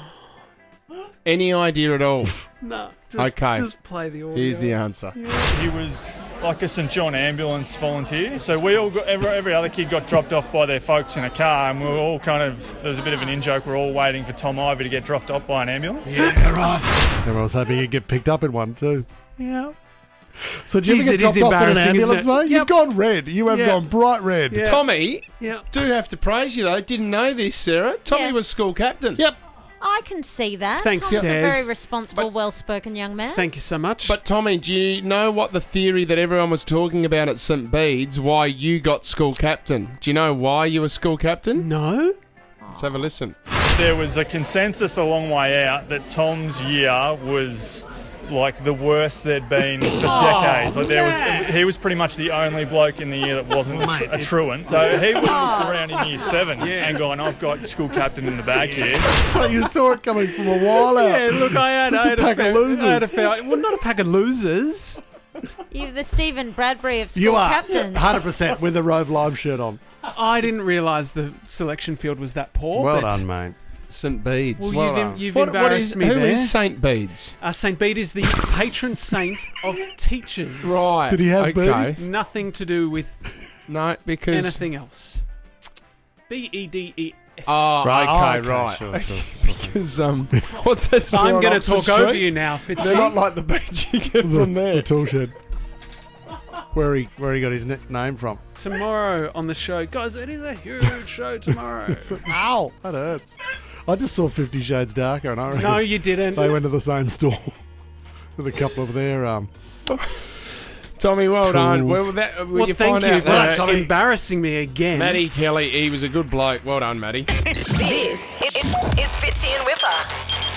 Any idea at all? No, just, Okay. just play the audio. Here's the answer. He was like a St John ambulance volunteer, so we all got, every, every other kid got dropped off by their folks in a car, and we were all kind of, there was a bit of an in-joke, we're all waiting for Tom Ivy to get dropped off by an ambulance. Yeah, right. Everyone was hoping he'd get picked up in one too. Yeah. So did you Jeez, ever it get is dropped off in an embarrassing, isn't ambulance, it? mate? Yep. You've gone red. You have Yeah. gone bright red. Yeah. Tommy, Yeah. do have to praise you though. Didn't know this, Sarah. Tommy Yes. was school captain. Yep. I can see that. Thanks, Tom's a Saz. very responsible, well-spoken young man. Thank you so much. But Tommy, do you know what the theory that everyone was talking about at St Bede's? Why you got school captain? Do you know why you were school captain? No. Let's have a listen. There was a consensus a long way out that Tom's year was like the worst there'd been for decades. Like there was, he was pretty much the only bloke in the year that wasn't a, tr- a truant. So he would have looked around in year seven and gone, "I've got school captain in the bag here." So you saw it coming from a while out. Yeah, look, I had, Just I a had pack of fair- losers. I had a fair, well, not a pack of losers. You're the Stephen Bradbury of school You are captains. one hundred percent with a Rove Live shirt on. I didn't realise the selection field was that poor. Well but, done, mate. St Bede's. Well, Well you've, done. em- you've What- what embarrassed is- me who there. is Saint Bede's? Uh, Saint Bede is the patron saint of teachers. Right. Did he have okay. beads? Nothing to do with No, because anything else. B E D E S. Oh, Right, okay, oh, okay, right. sure, sure, Because um, what's that? store I'm on going to Oxford talk Street? over you now, Fitzy. They're not like the beach you get from The there. tool shed. Where he where he got his ne- name from? Tomorrow on the show. Guys, it is a huge show tomorrow. Ow, that hurts. I just saw Fifty Shades Darker, and I reckon No, you didn't. they went to the same store with a couple of their um. Tommy, well Tools. done. Well, that, will Well, you thank find you out for that Tommy. embarrassing me again. Matty Kelly, he was a good bloke. Well done, Matty. This is, is Fitzy and Whipper.